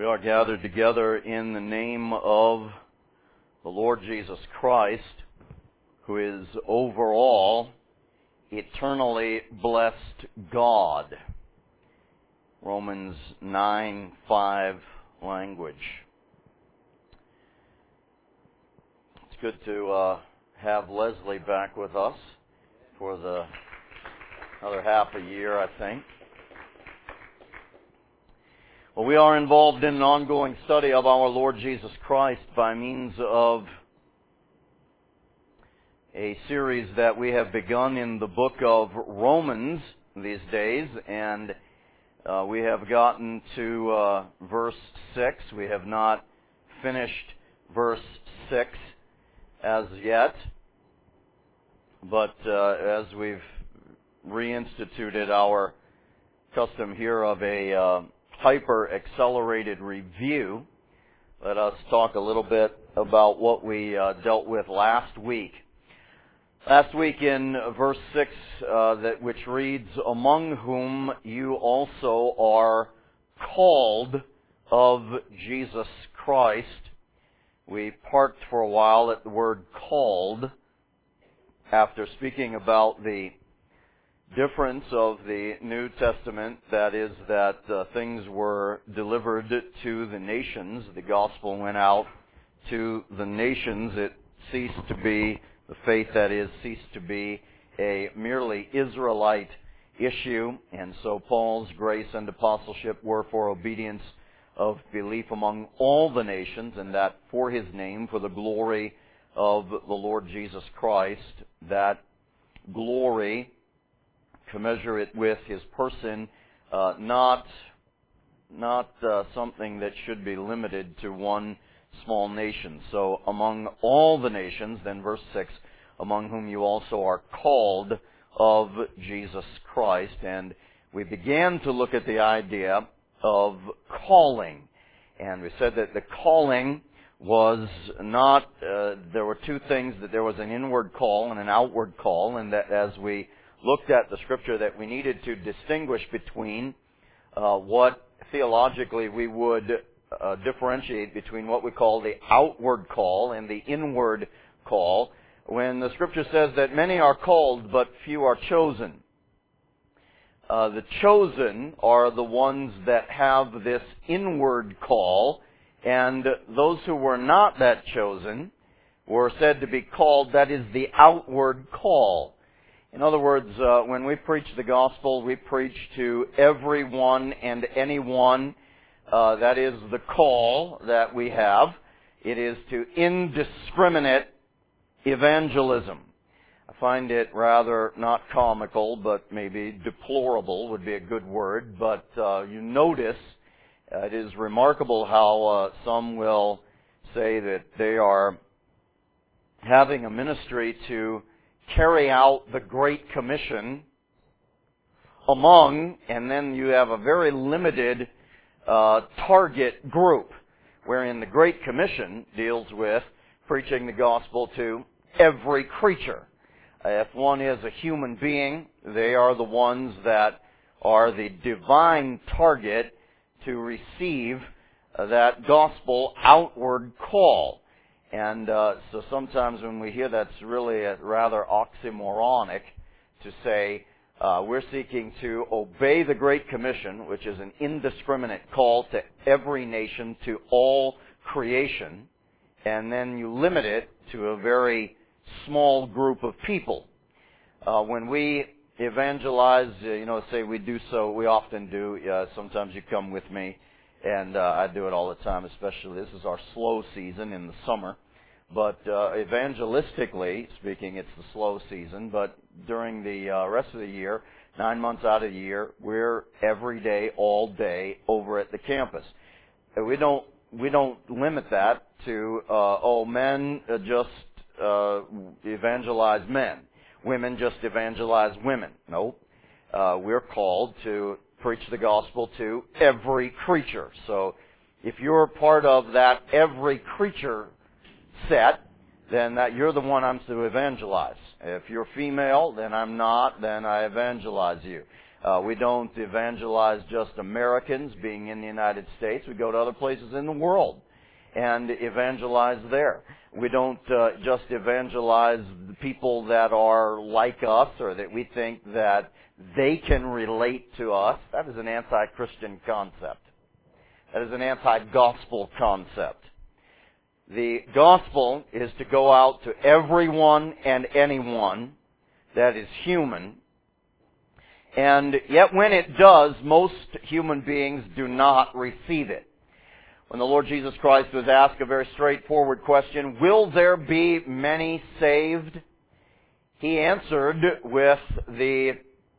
We are gathered together in the name of the Lord Jesus Christ, who is over all eternally blessed God. Romans 9:5 language. It's good to have Leslie back with us for another half a year, I think. Well, we are involved in an ongoing study of our Lord Jesus Christ by means of a series that we have begun in the book of Romans these days, and we have gotten to verse 6. We have not finished verse 6 as yet, but as we've reinstituted our custom here of a hyper-accelerated review, let us talk a little bit about what we dealt with last week. Last week in verse 6, which reads, "Among whom you also are called of Jesus Christ." We parked for a while at the word called after speaking about the difference of the New Testament, that is, that things were delivered to the nations. The gospel went out to the nations. It ceased to be, the faith that is, ceased to be a merely Israelite issue, and so Paul's grace and apostleship were for obedience of belief among all the nations, and that for His name, for the glory of the Lord Jesus Christ, that glory, commensurate with His person, not something that should be limited to one small nation. So among all the nations, then verse 6, among whom you also are called of Jesus Christ. And we began to look at the idea of calling. And we said that the calling was not, there were two things, that there was an inward call and an outward call, and that as we looked at the Scripture, that we needed to distinguish between what theologically we would differentiate between what we call the outward call and the inward call. When the Scripture says that many are called but few are chosen, the chosen are the ones that have this inward call, and those who were not that chosen were said to be called, that is the outward call. In other words, when we preach the gospel, we preach to everyone and anyone. That is the call that we have. It is to indiscriminate evangelism. I find it rather not comical, but maybe deplorable would be a good word. But you notice it is remarkable how some will say that they are having a ministry to carry out the Great Commission among, and then you have a very limited target group, wherein the Great Commission deals with preaching the gospel to every creature. If one is a human being, they are the ones that are the divine target to receive that gospel outward call. And so sometimes when we hear that's really rather oxymoronic to say we're seeking to obey the Great Commission, which is an indiscriminate call to every nation, to all creation, and then you limit it to a very small group of people. When we evangelize, say we do so, we often do. Sometimes you come with me, and I do it all the time, especially this is our slow season in the summer. But evangelistically speaking, it's the slow season. But during the rest of the year, 9 months out of the year, we're every day, all day over at the campus. We don't limit that to men just evangelize men, women just evangelize women. No, we're called to preach the gospel to every creature. So if you're part of that every creature set, then that you're the one I'm to evangelize. If you're female, then I'm not, then I evangelize you. We don't evangelize just Americans being in the United States. We go to other places in the world and evangelize there. We don't just evangelize the people that are like us or that we think that they can relate to us. That is an anti-Christian concept. That is an anti-gospel concept. The gospel is to go out to everyone and anyone that is human. And yet when it does, most human beings do not receive it. When the Lord Jesus Christ was asked a very straightforward question, will there be many saved? He answered with the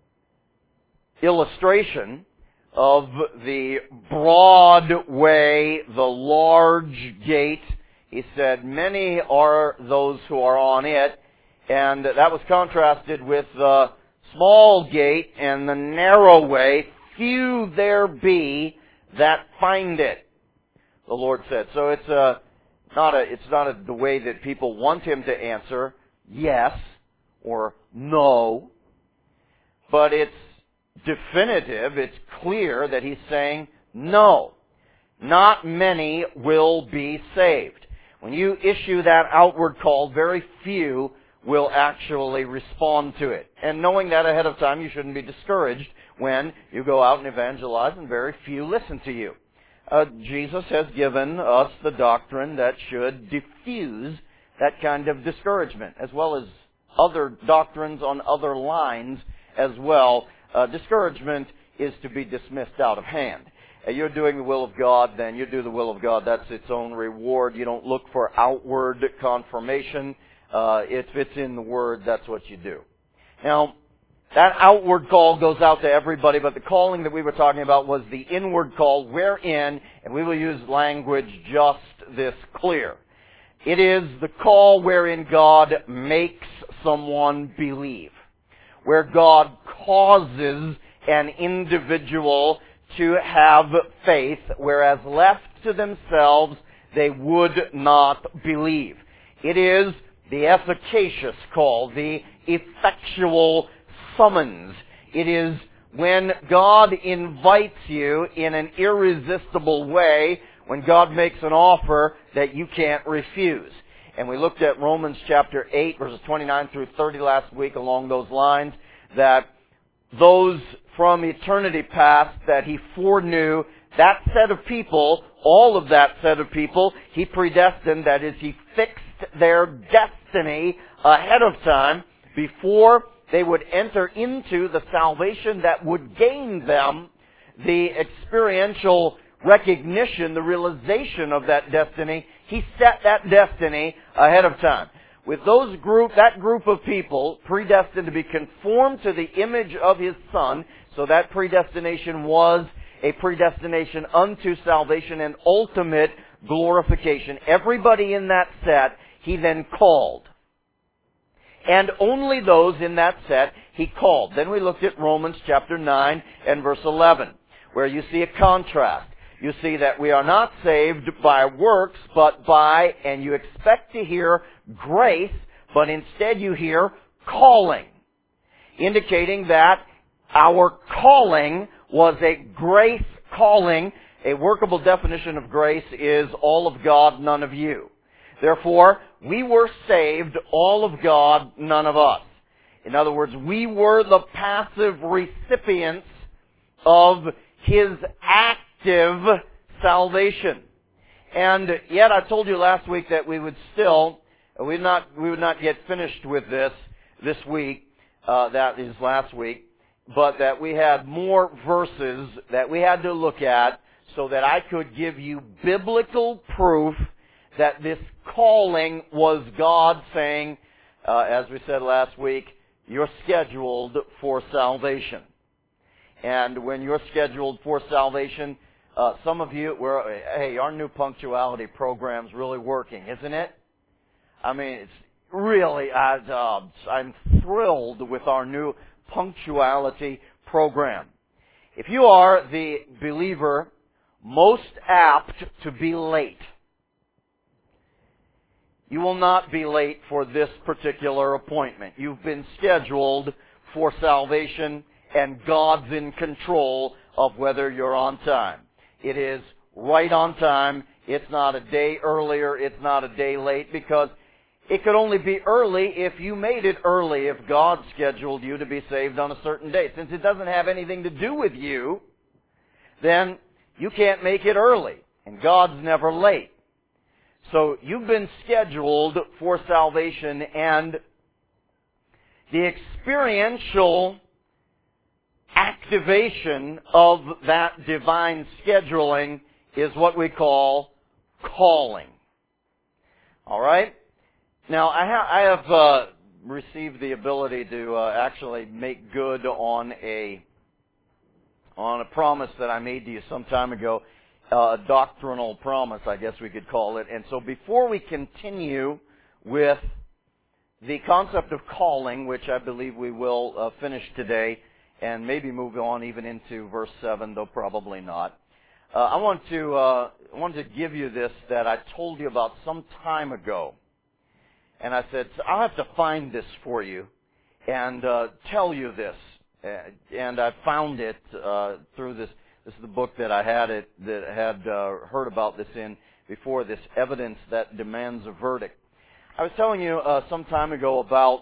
illustration of the broad way, the large gate. He said, many are those who are on it, and that was contrasted with the small gate and the narrow way, few there be that find it, the Lord said. So it's not the way that people want Him to answer yes or no, but it's definitive, it's clear that He's saying no. Not many will be saved. When you issue that outward call, very few will actually respond to it. And knowing that ahead of time, you shouldn't be discouraged when you go out and evangelize and very few listen to you. Jesus has given us the doctrine that should diffuse that kind of discouragement, as well as other doctrines on other lines as well. Discouragement is to be dismissed out of hand. You're doing the will of God, then you do the will of God. That's its own reward. You don't look for outward confirmation. If it's in the Word, that's what you do. Now, that outward call goes out to everybody, but the calling that we were talking about was the inward call, wherein, and we will use language just this clear, it is the call wherein God makes someone believe, where God causes an individual to have faith, whereas left to themselves, they would not believe. It is the efficacious call, the effectual summons. It is when God invites you in an irresistible way, when God makes an offer that you can't refuse. And we looked at Romans chapter 8, verses 29 through 30 last week along those lines, that those from eternity past that He foreknew, that set of people, all of that set of people, He predestined, that is, He fixed their destiny ahead of time before they would enter into the salvation that would gain them the experiential recognition, the realization of that destiny. He set that destiny ahead of time. With that group of people predestined to be conformed to the image of His Son, so that predestination was a predestination unto salvation and ultimate glorification. Everybody in that set, He then called. And only those in that set He called. Then we looked at Romans chapter 9 and verse 11, where you see a contrast. You see that we are not saved by works, but by, and you expect to hear grace, but instead you hear calling, indicating that our calling was a grace calling. A workable definition of grace is all of God, none of you. Therefore, we were saved, all of God, none of us. In other words, we were the passive recipients of His active salvation. And yet I told you last week that we would not get finished with this week, that is last week, but that we had more verses that we had to look at so that I could give you biblical proof that this calling was God saying, as we said last week, you're scheduled for salvation. And when you're scheduled for salvation, some of you, hey, our new punctuality program's really working, isn't it? I mean, it's really, I'm thrilled with our new punctuality program. If you are the believer most apt to be late, you will not be late for this particular appointment. You've been scheduled for salvation, and God's in control of whether you're on time. It is right on time. It's not a day earlier. It's not a day late, because it could only be early if you made it early, if God scheduled you to be saved on a certain day. Since it doesn't have anything to do with you, then you can't make it early, and God's never late. So you've been scheduled for salvation, and the experiential activation of that divine scheduling is what we call calling. All right? Now, I have received the ability to actually make good on a promise that I made to you some time ago, a doctrinal promise, I guess we could call it. And so before we continue with the concept of calling, which I believe we will finish today, and maybe move on even into verse 7, though probably not, I want to give you this that I told you about some time ago. And I said, I'll have to find this for you and tell you this. And I found it through this. This is the book that I had heard about this in before, this Evidence That Demands a Verdict. I was telling you some time ago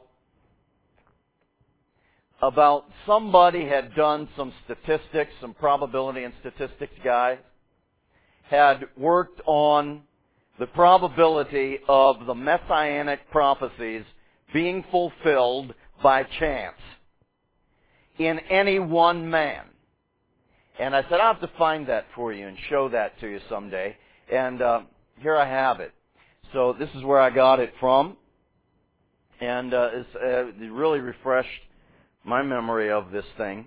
about somebody had done some statistics, some probability and statistics guys, had worked on the probability of the messianic prophecies being fulfilled by chance in any one man. And I said, I'll have to find that for you and show that to you someday. And here I have it. So this is where I got it from. And it really refreshed my memory of this thing.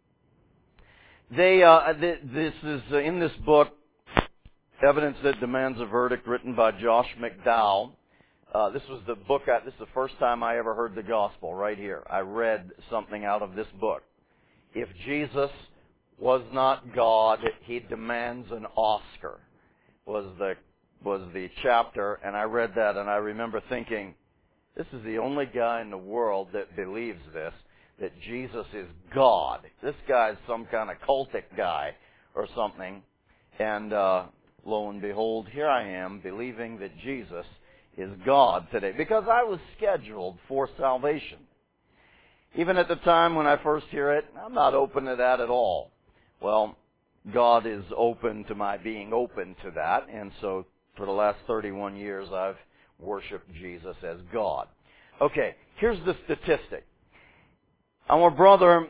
This is in this book, Evidence That Demands a Verdict, written by Josh McDowell. This was the book. This is the first time I ever heard the gospel. Right here, I read something out of this book. If Jesus was not God, He demands an Oscar. Was the chapter, and I read that, and I remember thinking, this is the only guy in the world that believes this, that Jesus is God. This guy's some kind of cultic guy or something, and lo and behold, here I am believing that Jesus is God today, because I was scheduled for salvation. Even at the time when I first hear it, I'm not open to that at all. Well, God is open to my being open to that, and so for the last 31 years I've worshiped Jesus as God. Okay, here's the statistic. Our brother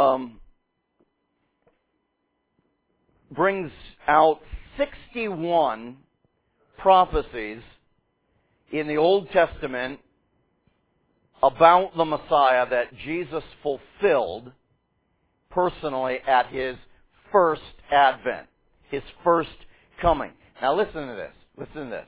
brings out 61 prophecies in the Old Testament about the Messiah that Jesus fulfilled personally at His first advent, His first coming. Now listen to this. Listen to this.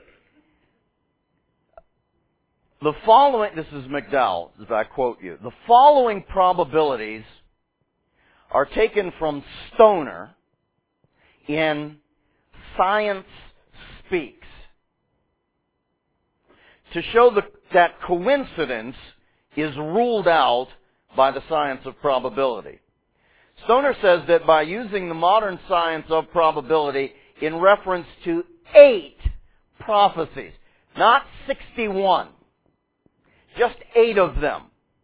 The following, this is McDowell, as I quote you, the following probabilities are taken from Stoner in Science Speaks to show that coincidence is ruled out by the science of probability. Stoner says that by using the modern science of probability in reference to 8 prophecies, not 61, just 8 of them.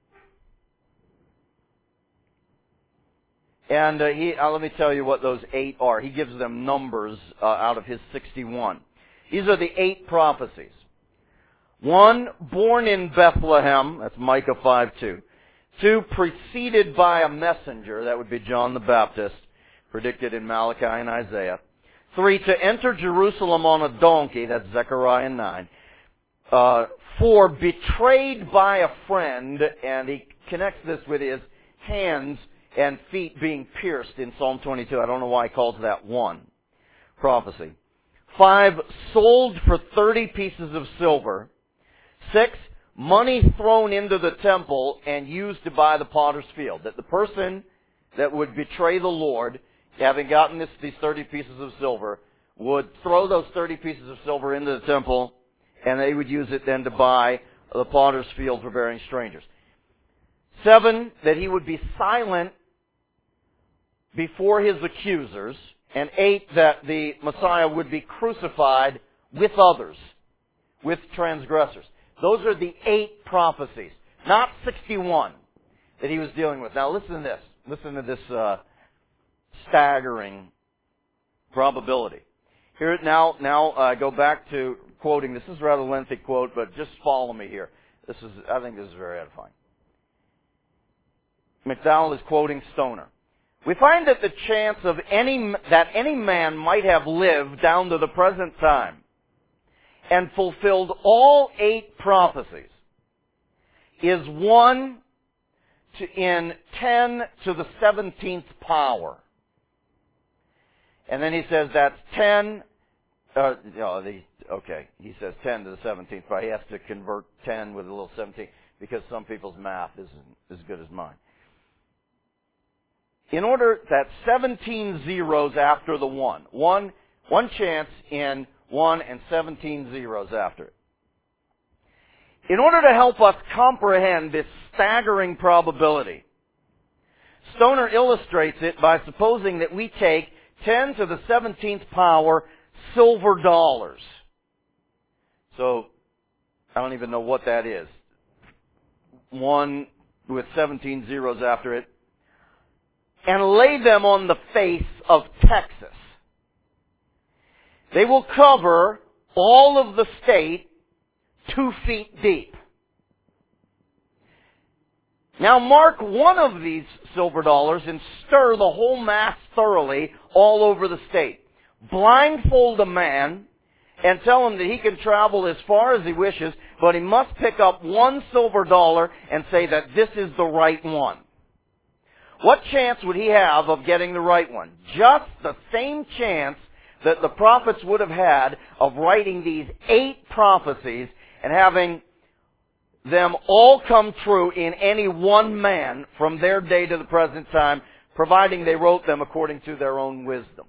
And let me tell you what those 8 are. He gives them numbers out of his 61. These are the 8 prophecies. 1, born in Bethlehem, that's Micah 5:2. 2, preceded by a messenger, that would be John the Baptist, predicted in Malachi and Isaiah. 3, to enter Jerusalem on a donkey, that's Zechariah 9. 4, betrayed by a friend, and he connects this with his hands and feet being pierced in Psalm 22. I don't know why he calls that one prophecy. 5, sold for 30 pieces of silver. 6, money thrown into the temple and used to buy the potter's field. That the person that would betray the Lord, having gotten these 30 pieces of silver, would throw those 30 pieces of silver into the temple, and they would use it then to buy the potter's field for burying strangers. 7, that he would be silent before his accusers, and 8, that the Messiah would be crucified with others, with transgressors. Those are the 8 prophecies, not 61 that he was dealing with. Now listen to this. Listen to this staggering probability. Here now I go back to quoting. This is a rather lengthy quote, but just follow me here. I think this is very edifying. McDowell is quoting Stoner. We find that the chance of that any man might have lived down to the present time and fulfilled all 8 prophecies is 1 in 10 to the 17th power. And then he says that's 10, he says 10 to the 17th power. He has to convert 10 with a little 17 because some people's math isn't as good as mine. In order, that's 17 zeros after the 1. One chance in 1 and 17 zeros after it. In order to help us comprehend this staggering probability, Stoner illustrates it by supposing that we take 10 to the 17th power silver dollars. So, I don't even know what that is. 1 with 17 zeros after it. And lay them on the face of Texas. They will cover all of the state 2 feet deep. Now mark one of these silver dollars and stir the whole mass thoroughly all over the state. Blindfold a man and tell him that he can travel as far as he wishes, but he must pick up 1 silver dollar and say that this is the right one. What chance would he have of getting the right one? Just the same chance that the prophets would have had of writing these 8 prophecies and having them all come true in any one man from their day to the present time, providing they wrote them according to their own wisdom.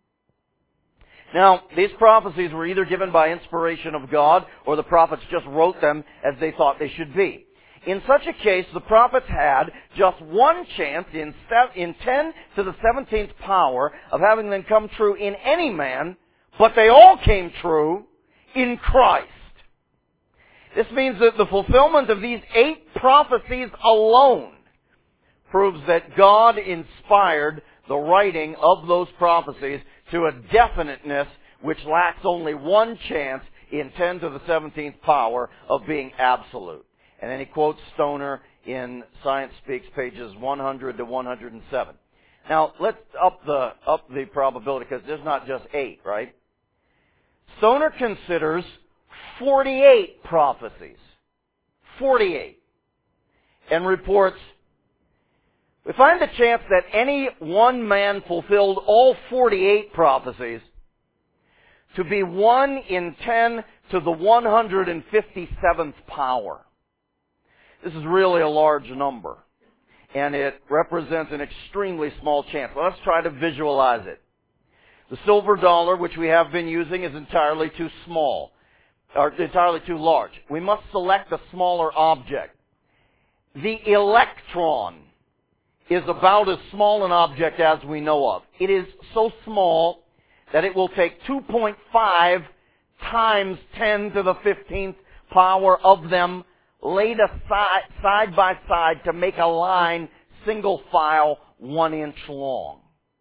Now, these prophecies were either given by inspiration of God or the prophets just wrote them as they thought they should be. In such a case, the prophets had just one chance in 10 to the 17th power of having them come true in any man, but they all came true in Christ. This means that the fulfillment of these 8 prophecies alone proves that God inspired the writing of those prophecies to a definiteness which lacks only one chance in 10 to the 17th power of being absolute. And then he quotes Stoner in Science Speaks, pages 100 to 107. Now, let's up the probability, because there's not just 8, right? Stoner considers 48 prophecies. 48. And reports, we find the chance that any one man fulfilled all 48 prophecies to be 1 in 10 to the 157th power. This is really a large number, and it represents an extremely small chance. Let's try to visualize it. The silver dollar, which we have been using, is entirely too small, or entirely too large. We must select a smaller object. The electron is about as small an object as we know of. It is so small that it will take 2.5 times 10 to the 15th power of them laid aside, side by side, to make a line, single file, 1 inch long.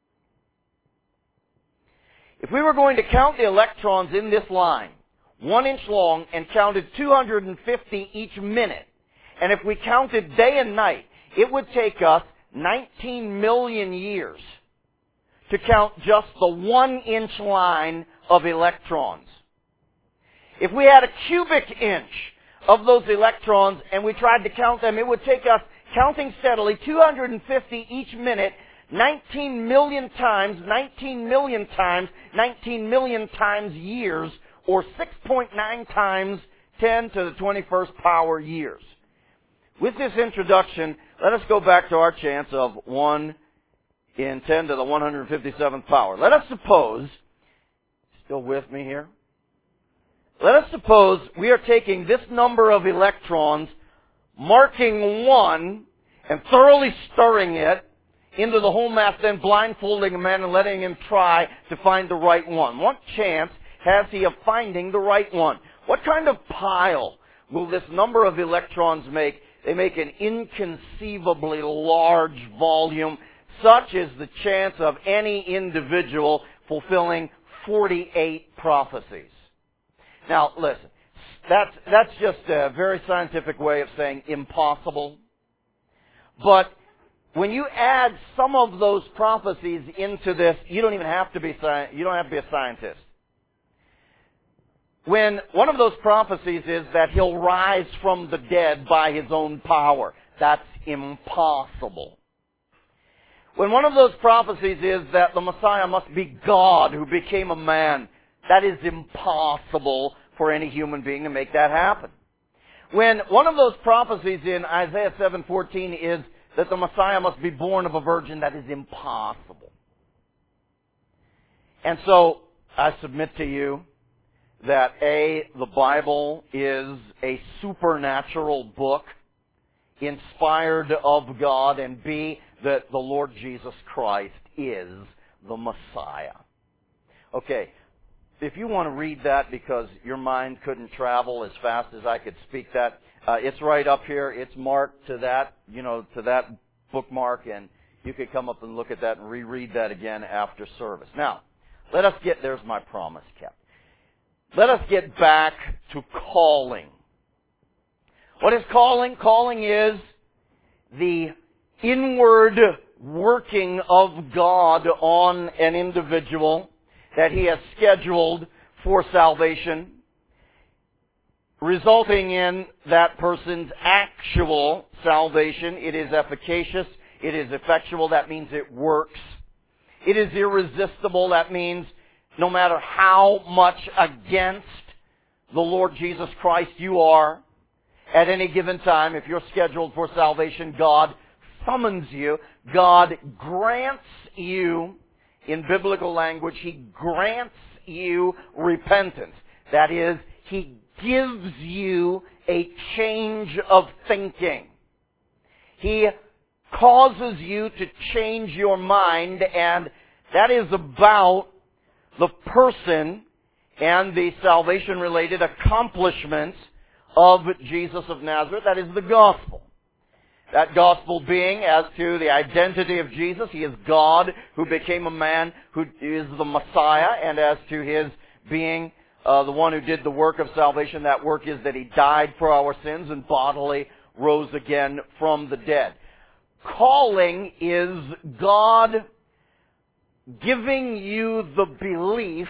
If we were going to count the electrons in this line, 1 inch long, and counted 250 each minute, and if we counted day and night, it would take us 19 million years to count just the 1 inch line of electrons. If we had a cubic inch of those electrons and we tried to count them, it would take us, counting steadily, 250 each minute, 19 million times, 19 million times, 19 million times years, or 6.9 times 10 to the 21st power years. With this introduction, let us go back to our chance of 1 in 10 to the 157th power. Let us suppose, still with me here? Let us suppose we are taking this number of electrons, marking 1, and thoroughly stirring it into the whole mass, then blindfolding a man and letting him try to find the right one. What chance has he of finding the right one? What kind of pile will this number of electrons make? They make an inconceivably large volume. Such is the chance of any individual fulfilling 48 prophecies. Now, listen, that's just a very scientific way of saying impossible. But when you add some of those prophecies into this, you don't have to be a scientist. When one of those prophecies is that he'll rise from the dead by his own power, that's impossible. When one of those prophecies is that the Messiah must be God who became a man, that is impossible for any human being to make that happen. When one of those prophecies in Isaiah 7:14 is that the Messiah must be born of a virgin, that is impossible. And so, I submit to you that A, the Bible is a supernatural book inspired of God, and B, that the Lord Jesus Christ is the Messiah. Okay, if you want to read that because your mind couldn't travel as fast as I could speak that, it's right up here. It's marked to that, to that bookmark, and you could come up and look at that and reread that again after service. Now, there's my promise kept. Let us get back to calling. What is calling? Calling is the inward working of God on an individual that He has scheduled for salvation, resulting in that person's actual salvation. It is efficacious. It is effectual. That means it works. It is irresistible. That means no matter how much against the Lord Jesus Christ you are, at any given time, if you're scheduled for salvation, God summons you. God grants you, in biblical language, He grants you repentance. That is, He gives you a change of thinking. He causes you to change your mind, and that is about the person and the salvation-related accomplishments of Jesus of Nazareth. That is the gospel. That gospel being as to the identity of Jesus. He is God who became a man, who is the Messiah, and as to His being the one who did the work of salvation, that work is that He died for our sins and bodily rose again from the dead. Calling is God giving you the belief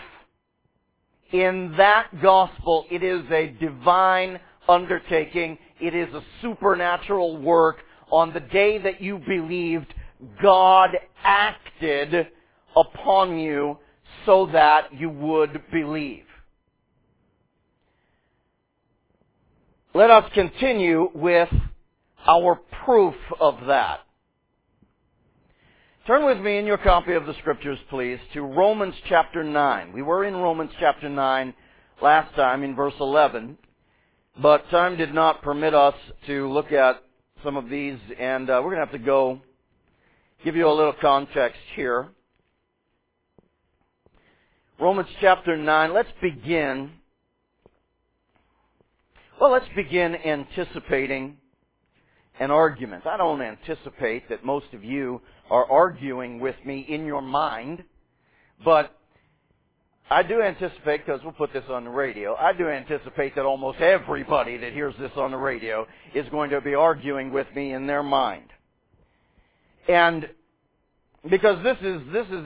in that gospel. It is a divine undertaking. It is a supernatural work. On the day that you believed, God acted upon you so that you would believe. Let us continue with our proof of that. Turn with me in your copy of the Scriptures, please, to Romans chapter 9. We were in Romans chapter 9 last time in verse 11, but time did not permit us to look at some of these, and we're going to have to give you a little context here. Romans chapter 9, let's begin anticipating an argument. I don't anticipate that most of you are arguing with me in your mind, but I do anticipate, because we'll put this on the radio, I do anticipate that almost everybody that hears this on the radio is going to be arguing with me in their mind. And because this is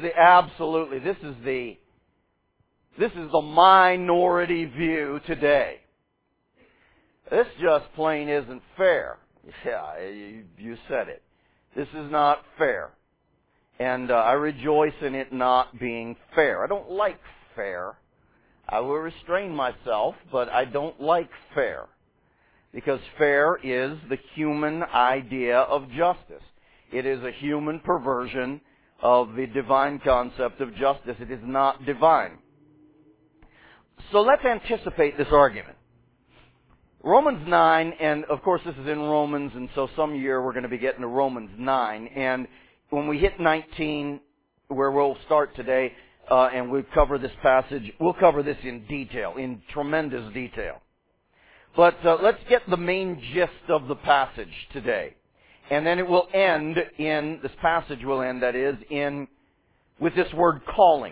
the minority view today. This just plain isn't fair. Yeah, you said it. This is not fair. And I rejoice in it not being fair. I don't like fair. I will restrain myself, but I don't like fair. Because fair is the human idea of justice. It is a human perversion of the divine concept of justice. It is not divine. So let's anticipate this argument. Romans 9, and of course this is in Romans, and so some year we're going to be getting to Romans 9, and when we hit 19, where we'll start today, and we cover this passage, we'll cover this in detail, in tremendous detail. But let's get the main gist of the passage today. And then it will end in, this passage will end, that is, with this word calling.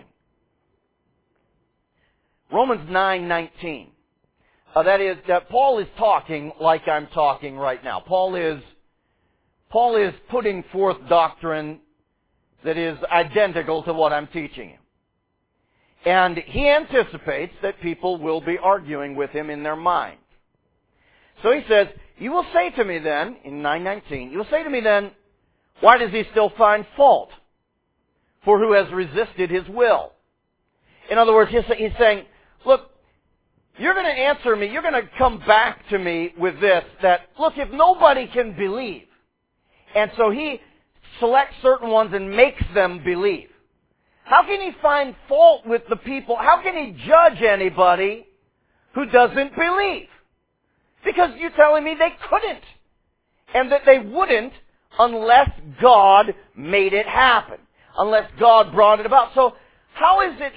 Romans 9:19. That is, that Paul is talking like I'm talking right now. Paul is putting forth doctrine that is identical to what I'm teaching him. And he anticipates that people will be arguing with him in their mind. So he says, you will say to me then, in 9:19, you will say to me then, why does he still find fault? For who has resisted his will? In other words, he's saying, look, you're going to answer me, you're going to come back to me with this, that, look, if nobody can believe, and so he selects certain ones and makes them believe, how can he find fault with the people? How can he judge anybody who doesn't believe? Because you're telling me they couldn't. And that they wouldn't unless God made it happen. Unless God brought it about. So how is it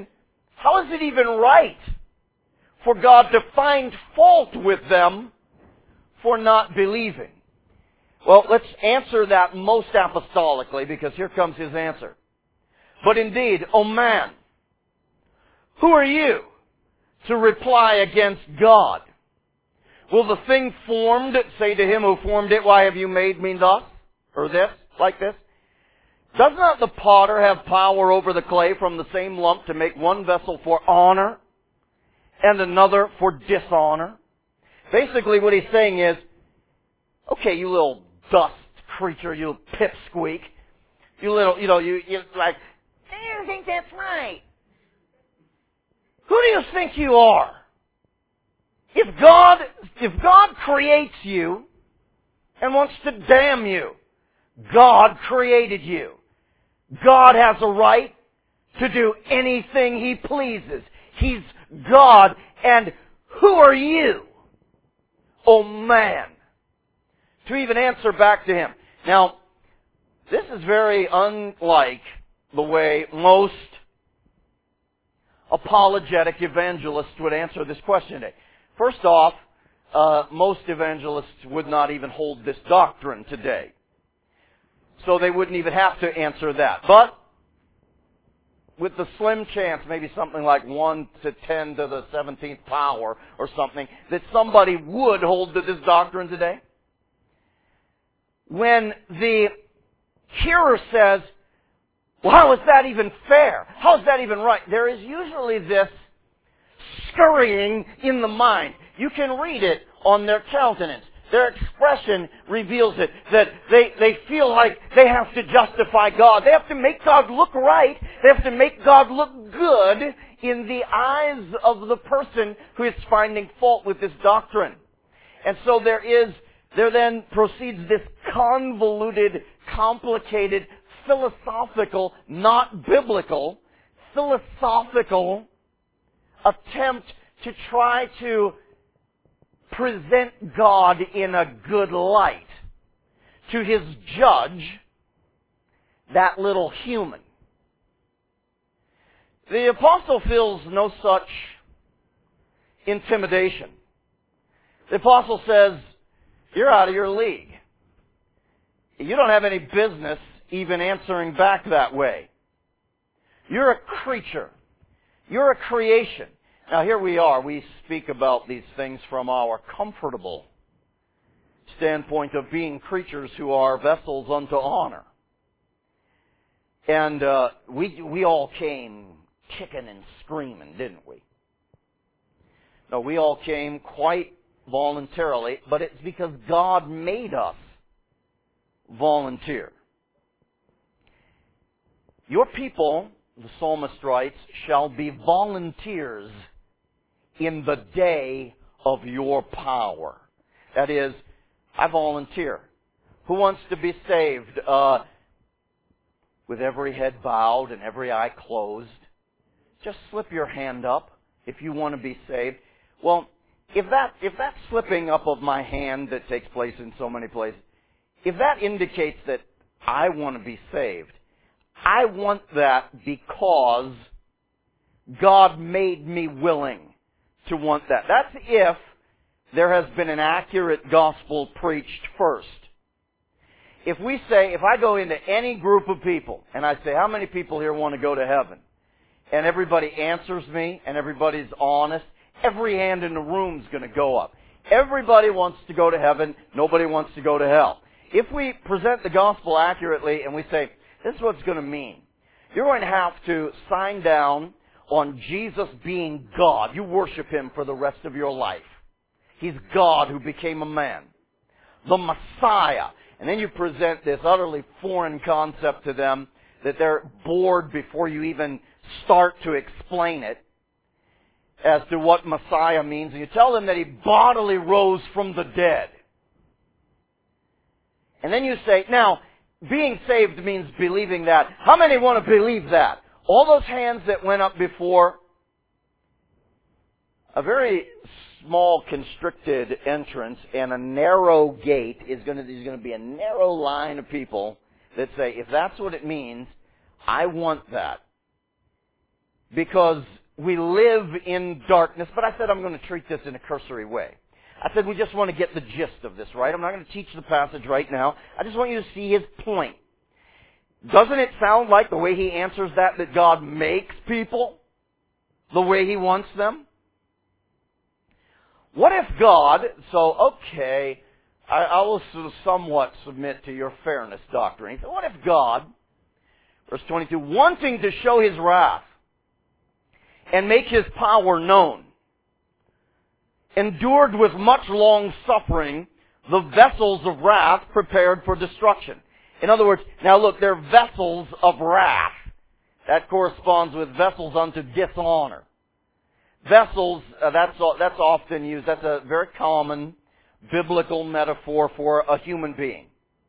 even right for God to find fault with them for not believing? Well, let's answer that most apostolically, because here comes his answer. But indeed, O man, who are you to reply against God? Will the thing formed say to him who formed it, why have you made me thus? Or this? Like this? Does not the potter have power over the clay from the same lump to make one vessel for honor and another for dishonor? Basically what he's saying is, okay, you little dust creature, you pipsqueak, you little, you're like, I don't think that's right. Who do you think you are? If God creates you and wants to damn you, God created you. God has a right to do anything He pleases. He's God, and who are you, oh man, to even answer back to Him? Now, this is very unlike the way most apologetic evangelists would answer this question today. First off, most evangelists would not even hold this doctrine today. So they wouldn't even have to answer that. But with the slim chance, maybe something like 1 to 10 to the 17th power or something, that somebody would hold to this doctrine today, when the hearer says, well, how is that even fair? How is that even right? There is usually this scurrying in the mind. You can read it on their countenance. Their expression reveals it, that they feel like they have to justify God. They have to make God look right. They have to make God look good in the eyes of the person who is finding fault with this doctrine. And so there then proceeds this convoluted, complicated, philosophical, not biblical, philosophical attempt to try to present God in a good light to His judge, that little human. The apostle feels no such intimidation. The apostle says, you're out of your league. You don't have any business even answering back that way. You're a creature. You're a creation. Now here we are. We speak about these things from our comfortable standpoint of being creatures who are vessels unto honor. And we all came kicking and screaming, didn't we? No, we all came quite voluntarily, but it's because God made us volunteer. Your people, the psalmist writes, shall be volunteers in the day of your power. That is, I volunteer. Who wants to be saved? With every head bowed and every eye closed, just slip your hand up if you want to be saved. Well, if that slipping up of my hand that takes place in so many places, if that indicates that I want to be saved. I want that because God made me willing to want that. That's if there has been an accurate gospel preached first. If I go into any group of people and I say, how many people here want to go to heaven? And everybody answers me and everybody's honest, every hand in the room's going to go up. Everybody wants to go to heaven. Nobody wants to go to hell. If we present the gospel accurately and we say, this is what it's going to mean. You're going to have to sign down on Jesus being God. You worship Him for the rest of your life. He's God who became a man. The Messiah. And then you present this utterly foreign concept to them that they're bored before you even start to explain it as to what Messiah means. And you tell them that He bodily rose from the dead. And then you say, now, being saved means believing that. How many want to believe that? All those hands that went up before, a very small constricted entrance and a narrow gate there's going to be a narrow line of people that say, if that's what it means, I want that. Because we live in darkness. But I said I'm going to treat this in a cursory way. I said we just want to get the gist of this, right? I'm not going to teach the passage right now. I just want you to see his point. Doesn't it sound like the way he answers that God makes people the way He wants them? What if God, I will somewhat submit to your fairness doctrine. He said, what if God, verse 22, wanting to show His wrath and make His power known, endured with much long suffering the vessels of wrath prepared for destruction. In other words, now look, they're vessels of wrath. That corresponds with vessels unto dishonor. Vessels, that's often used, that's a very common biblical metaphor for a human being.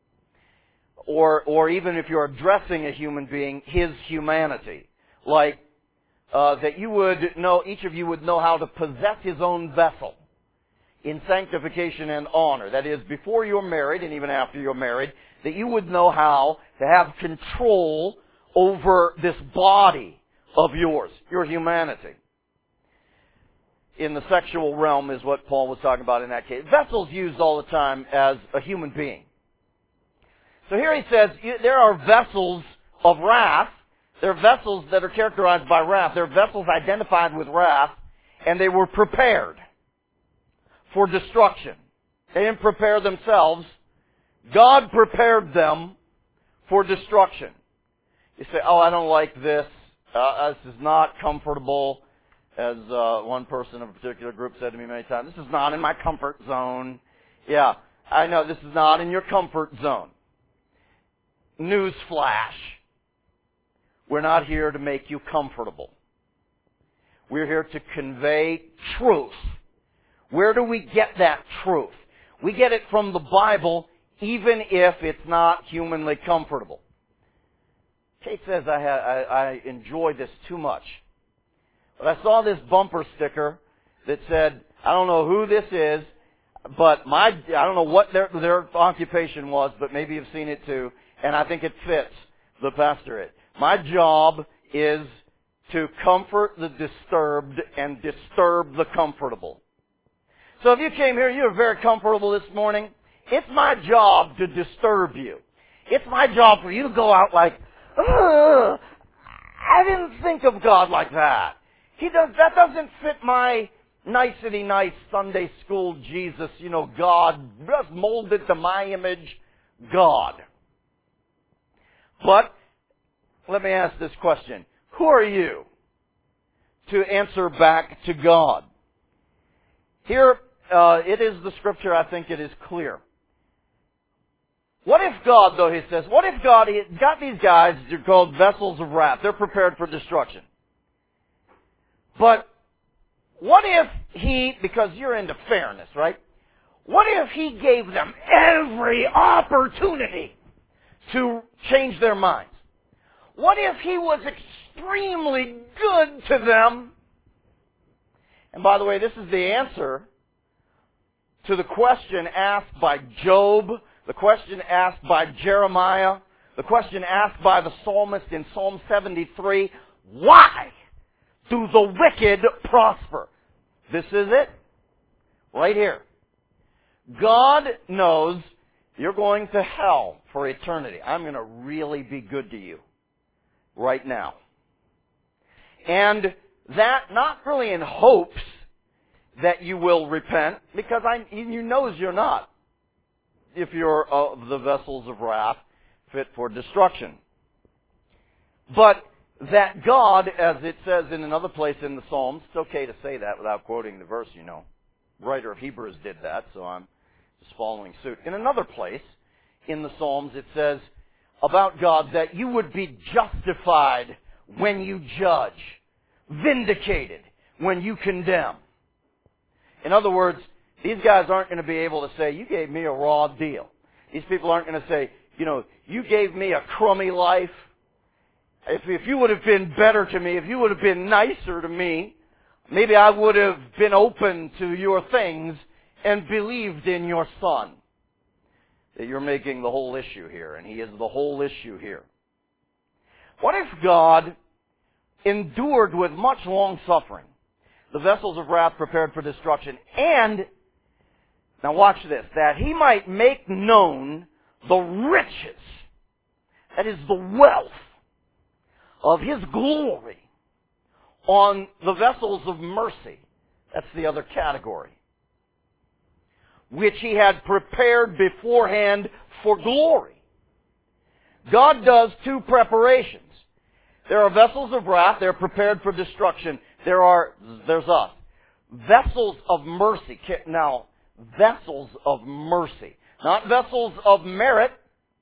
Or even if you're addressing a human being, his humanity. Like, that you would know, each of you would know how to possess his own vessel in sanctification and honor. That is, before you're married and even after you're married, that you would know how to have control over this body of yours, your humanity. In the sexual realm is what Paul was talking about in that case. Vessels used all the time as a human being. So here he says, there are vessels of wrath. There are vessels that are characterized by wrath. There are vessels identified with wrath, and they were prepared for destruction. They didn't prepare themselves. God prepared them for destruction. You say, I don't like this. This is not comfortable. As one person of a particular group said to me many times, this is not in my comfort zone. Yeah, I know this is not in your comfort zone. Newsflash. We're not here to make you comfortable. We're here to convey truth. Where do we get that truth? We get it from the Bible, even if it's not humanly comfortable. Kate says I enjoy this too much. But I saw this bumper sticker that said, I don't know who this is, but I don't know what their occupation was, but maybe you've seen it too, and I think it fits the pastorate. My job is to comfort the disturbed and disturb the comfortable. So if you came here, you were very comfortable this morning, it's my job to disturb you. It's my job for you to go out like, ugh, I didn't think of God like that. That doesn't fit my nicety nice Sunday school Jesus, God, just molded to my image, God. But, let me ask this question. Who are you to answer back to God? Here, it is the scripture, I think it is clear. What if God, though, he says, what if God got these guys, they're called vessels of wrath, they're prepared for destruction. But what if He, because you're into fairness, right? What if He gave them every opportunity to change their minds? What if He was extremely good to them? And by the way, this is the answer to the question asked by Job, the question asked by Jeremiah, The question asked by the psalmist in Psalm 73, why do the wicked prosper? This is it. Right here. God knows you're going to hell for eternity. I'm going to really be good to you right now. And that not really in hopes that you will repent, because you knows you're not, if you're of the vessels of wrath fit for destruction. But that God, as it says in another place in the Psalms, it's okay to say that without quoting the verse, you know. The writer of Hebrews did that, so I'm just following suit. In another place in the Psalms, it says about God that you would be justified when you judge, vindicated when you condemn. In other words, these guys aren't going to be able to say, you gave me a raw deal. These people aren't going to say, you know, you gave me a crummy life. If you would have been better to me, if you would have been nicer to me, maybe I would have been open to your things and believed in your Son. That you're making the whole issue here, and He is the whole issue here. What if God endured with much long suffering the vessels of wrath prepared for destruction, and, now watch this, that He might make known the riches, that is the wealth, of His glory on the vessels of mercy. That's the other category. Which He had prepared beforehand for glory. God does two preparations. There are vessels of wrath, they're prepared for destruction. There's us. Vessels of mercy. Now, vessels of mercy. Not vessels of merit.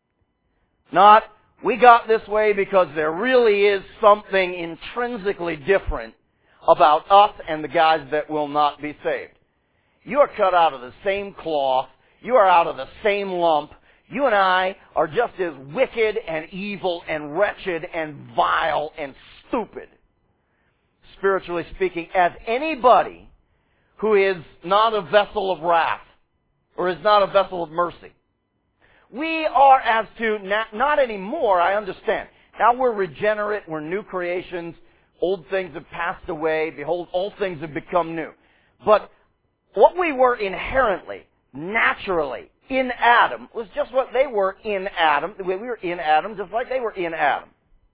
Not, we got this way because there really is something intrinsically different about us and the guys that will not be saved. You are cut out of the same cloth. You are out of the same lump. You and I are just as wicked and evil and wretched and vile and stupid, spiritually speaking, as anybody who is not a vessel of wrath or is not a vessel of mercy. We are as to, not anymore, I understand. Now we're regenerate, we're new creations, old things have passed away, behold, all things have become new. But what we were inherently, naturally, in Adam, was just what they were in Adam. We were in Adam just like they were in Adam.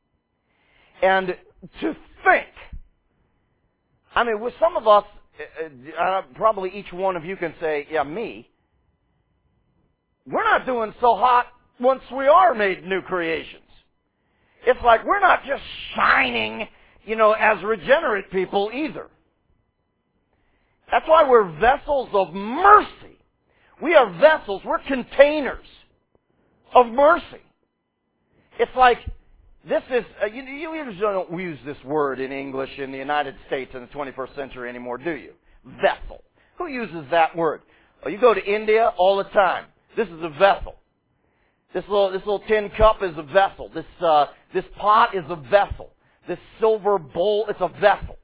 And to think, I mean, with some of us, probably each one of you can say, yeah, me, we're not doing so hot once we are made new creations. It's like we're not just shining, as regenerate people either. That's why we're vessels of mercy. We are vessels, we're containers of mercy. It's like, this is, you usually don't use this word in English in the United States in the 21st century anymore, do you? Vessel. Who uses that word? Oh, you go to India all the time. This is a vessel. This little tin cup is a vessel. This pot is a vessel. This silver bowl, it's a vessel.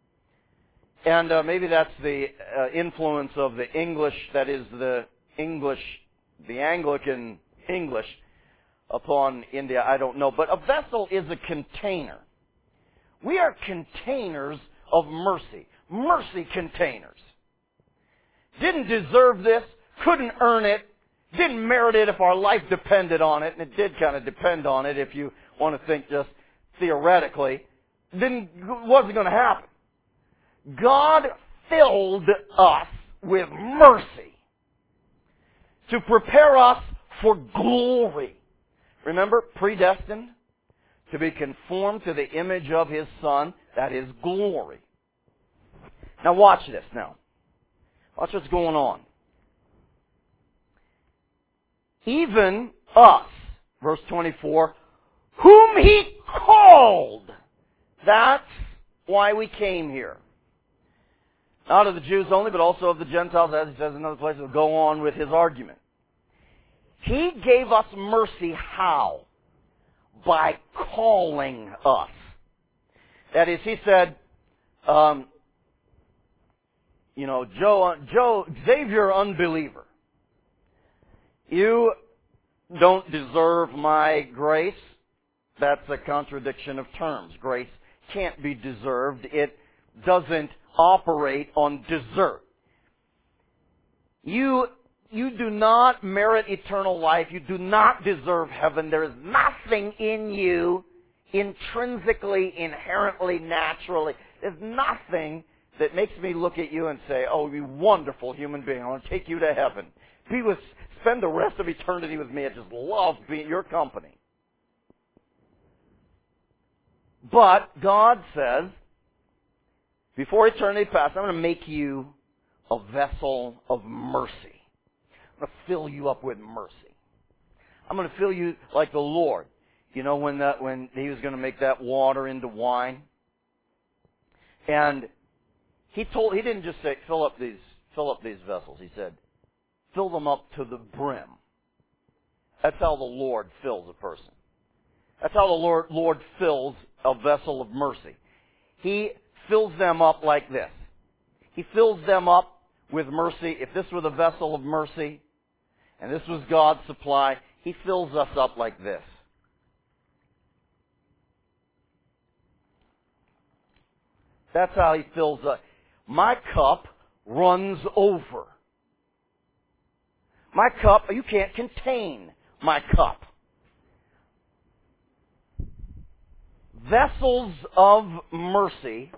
And maybe that's the influence of the English, that is the Anglican English upon India, I don't know. But a vessel is a container. We are containers of mercy. Mercy containers. Didn't deserve this, couldn't earn it, didn't merit it if our life depended on it, and it did kind of depend on it if you want to think just theoretically. Wasn't going to happen. God filled us with mercy to prepare us for glory. Remember, predestined to be conformed to the image of His Son, that is glory. Now watch this now. Watch what's going on. Even us, verse 24, whom He called. That's why we came here. Not of the Jews only, but also of the Gentiles, as he says in another place. He'll go on with his argument. He gave us mercy how? By calling us. That is, He said, Xavier, unbeliever, you don't deserve my grace. That's a contradiction of terms. Grace can't be deserved. It doesn't operate on desert. You do not merit eternal life. You do not deserve heaven. There is nothing in you intrinsically, inherently, naturally. There's nothing that makes me look at you and say, oh, you wonderful human being. I want to take you to heaven. Spend the rest of eternity with me. I just love being your company. But God says, before eternity passes, I'm going to make you a vessel of mercy. I'm going to fill you up with mercy. I'm going to fill you like the Lord. You know, when He was going to make that water into wine, and He didn't just say fill up these vessels. He said, fill them up to the brim. That's how the Lord fills a person. That's how the Lord fills a vessel of mercy. He fills them up like this. He fills them up with mercy. If this were the vessel of mercy, and this was God's supply, He fills us up like this. That's how He fills us. My cup runs over. My cup, you can't contain my cup. Vessels of mercy,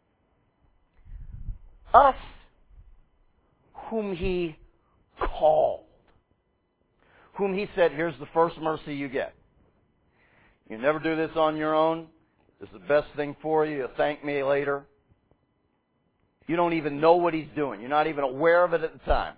us whom He called, whom He said, here's the first mercy you get. You never do this on your own. This is the best thing for you. You'll thank me later. You don't even know what He's doing. You're not even aware of it at the time.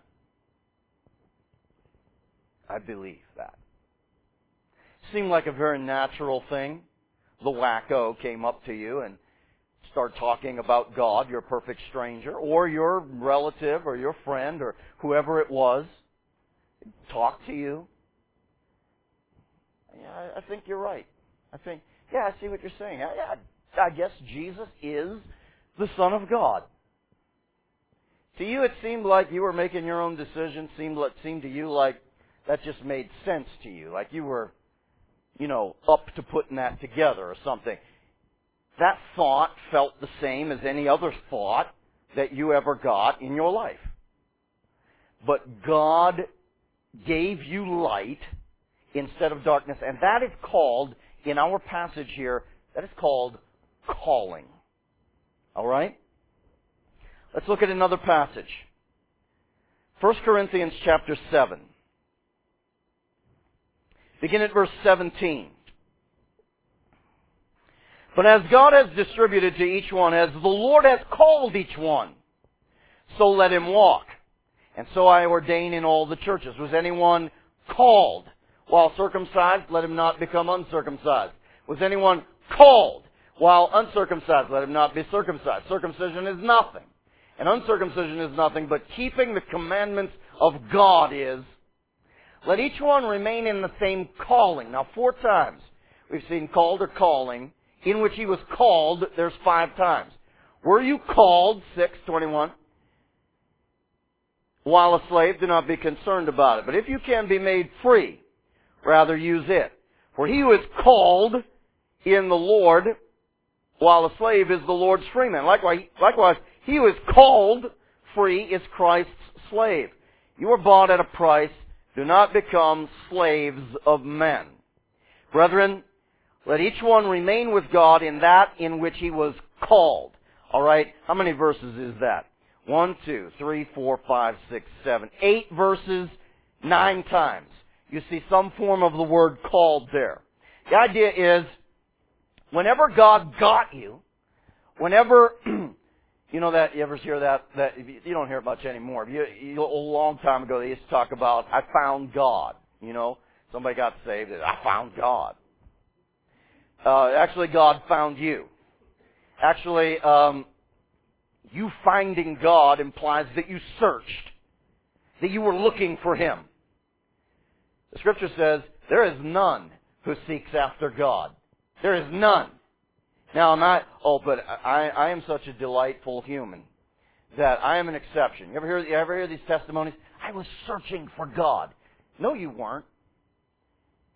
I believe that. Seemed like a very natural thing. The wacko came up to you and started talking about God, your perfect stranger, or your relative, or your friend, or whoever it was, talk to you. Yeah, I think you're right. I see what you're saying. I guess Jesus is the Son of God. To you, it seemed like you were making your own decisions. Seemed to you like that just made sense to you, like you were, up to putting that together or something. That thought felt the same as any other thought that you ever got in your life. But God gave you light instead of darkness, and that is called, in our passage here, that is called calling. All right? Let's look at another passage. 1 Corinthians chapter 7. Begin at verse 17. But as God has distributed to each one, as the Lord has called each one, so let him walk. And so I ordain in all the churches. Was anyone called while circumcised? Let him not become uncircumcised. Was anyone called while uncircumcised? Let him not be circumcised. Circumcision is nothing. And uncircumcision is nothing, but keeping the commandments of God is. Let each one remain in the same calling. Now, 4 times we've seen called or calling, in which he was called, there's 5 times. Were you called, 6:21, while a slave, do not be concerned about it. But if you can be made free, rather use it. For he who is called in the Lord, while a slave, is the Lord's freeman. Likewise, he who is called free is Christ's slave. You were bought at a price. Do not become slaves of men. Brethren, let each one remain with God in that in which he was called. All right? How many verses is that? 1, 2, 3, 4, 5, 6, 7, 8 verses, 9 times. You see some form of the word called there. The idea is, whenever God got you, whenever, you ever hear that you don't hear it much anymore. A long time ago, they used to talk about, I found God. Somebody got saved, I found God. Actually, God found you. Actually, you finding God implies that you searched, that you were looking for Him. The Scripture says, there is none who seeks after God. There is none. Now, but I am such a delightful human that I am an exception. You ever hear these testimonies? I was searching for God. No, you weren't.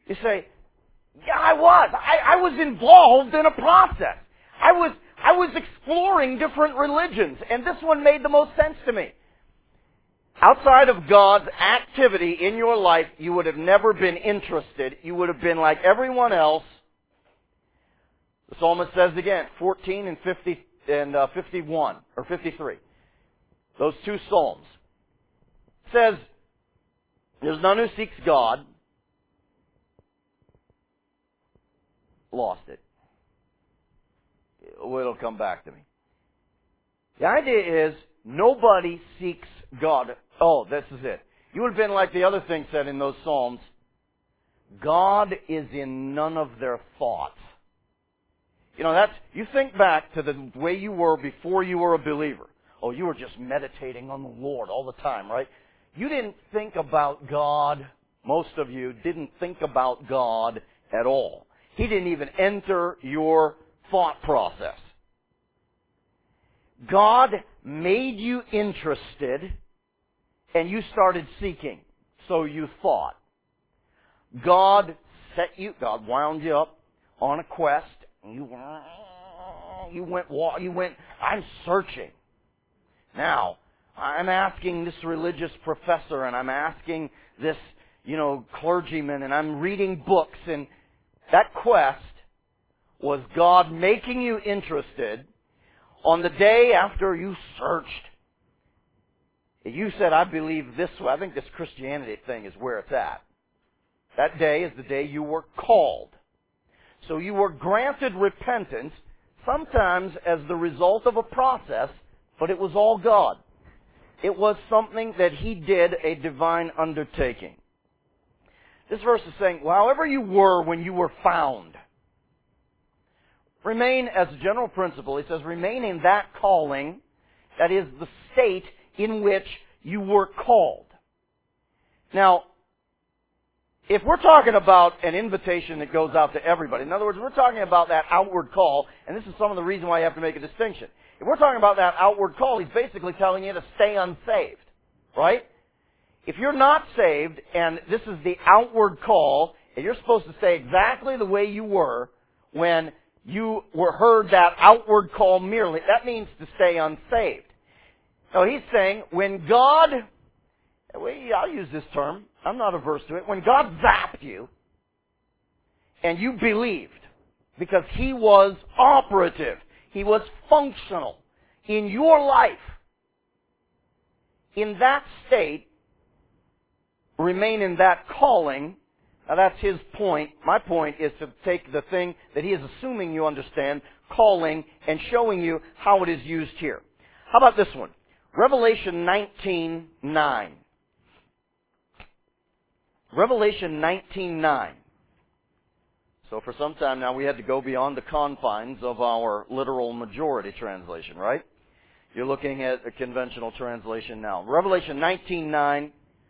You say, yeah, I was. I was involved in a process. I was exploring different religions, and this one made the most sense to me. Outside of God's activity in your life, you would have never been interested. You would have been like everyone else. The psalmist says again, 14 and 50 and 51 or 53. Those two psalms. Says, there's none who seeks God. Lost it. It'll come back to me. The idea is, nobody seeks God. Oh, this is it. You would have been like the other thing said in those Psalms. God is in none of their thoughts. You know, you think back to the way you were before you were a believer. Oh, you were just meditating on the Lord all the time, right? You didn't think about God. Most of you didn't think about God at all. He didn't even enter your thought process. God made you interested, and you started seeking. So you thought. God wound you up on a quest, and you went, I'm searching. Now, I'm asking this religious professor, and I'm asking this, clergyman, and I'm reading books, and that quest was God making you interested. On the day after you searched, you said, I believe this way. I think this Christianity thing is where it's at. That day is the day you were called. So you were granted repentance, sometimes as the result of a process, but it was all God. It was something that He did, a divine undertaking. This verse is saying, well, however you were when you were found, remain, as a general principle, it says, remain in that calling, that is the state in which you were called. Now, if we're talking about an invitation that goes out to everybody, in other words, we're talking about that outward call, and this is some of the reason why you have to make a distinction. If we're talking about that outward call, He's basically telling you to stay unsaved, right? If you're not saved, and this is the outward call, and you're supposed to stay exactly the way you were when you heard that outward call merely, that means to stay unsaved. So He's saying, when God, I'll use this term, I'm not averse to it, when God zapped you, and you believed, because He was operative, He was functional in your life, in that state, remain in that calling. Now that's His point. My point is to take the thing that He is assuming you understand, calling, and showing you how it is used here. How about this one? Revelation 19:9. Revelation 19:9. So for some time now we had to go beyond the confines of our literal majority translation, right? You're looking at a conventional translation now. Revelation 19:9.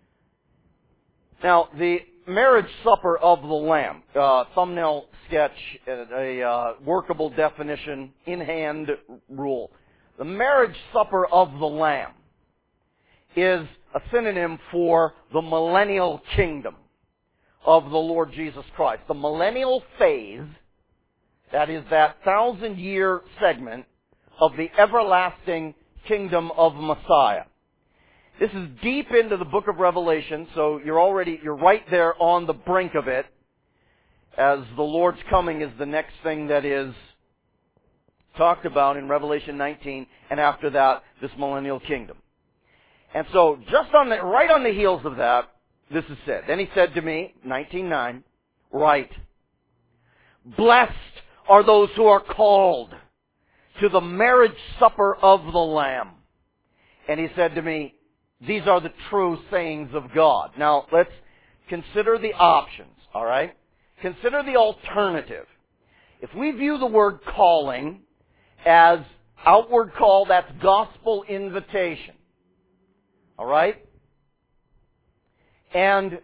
Now, the marriage supper of the Lamb, thumbnail sketch, a workable definition, in-hand rule. The marriage supper of the Lamb is a synonym for the millennial kingdom of the Lord Jesus Christ. The millennial phase, that is that 1,000-year segment of the everlasting kingdom of Messiah. This is deep into the book of Revelation, so you're right there on the brink of it, as the Lord's coming is the next thing that is talked about in Revelation 19, and after that, this millennial kingdom. And so, right on the heels of that, this is said. Then He said to me, 19:9, write, blessed are those who are called to the marriage supper of the Lamb. And He said to me, these are the true sayings of God. Now, let's consider the options, all right? Consider the alternative. If we view the word calling as outward call, that's gospel invitation, all right? And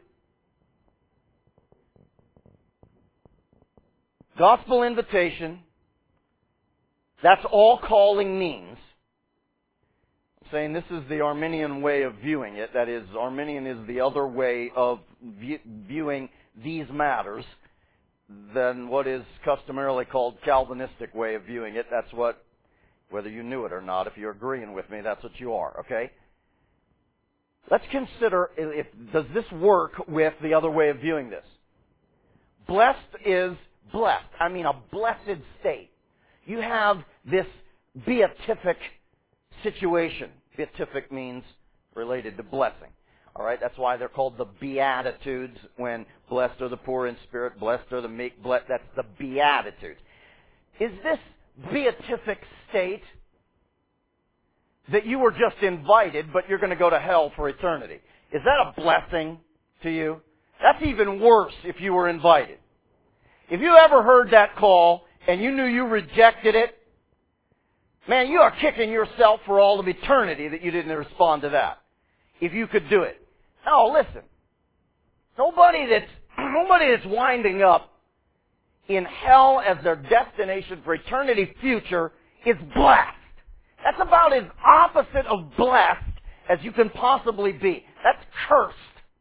gospel invitation, that's all calling means. saying this is the Arminian way of viewing it. That is, Arminian is the other way of viewing these matters than what is customarily called Calvinistic way of viewing it. That's what, whether you knew it or not, if you're agreeing with me, that's what you are, okay? Let's consider, does this work with the other way of viewing this? Blessed is blessed. I mean, a blessed state. You have this beatific situation. Beatific means related to blessing. All right, that's why they're called the Beatitudes. When blessed are the poor in spirit, blessed are the meek, that's the Beatitudes. Is this beatific state that you were just invited, but you're going to go to hell for eternity? Is that a blessing to you? That's even worse if you were invited. If you ever heard that call and you knew you rejected it, man, you are kicking yourself for all of eternity that you didn't respond to that. If you could do it. No, listen. Nobody that's winding up in hell as their destination for eternity future is blessed. That's about as opposite of blessed as you can possibly be. That's cursed.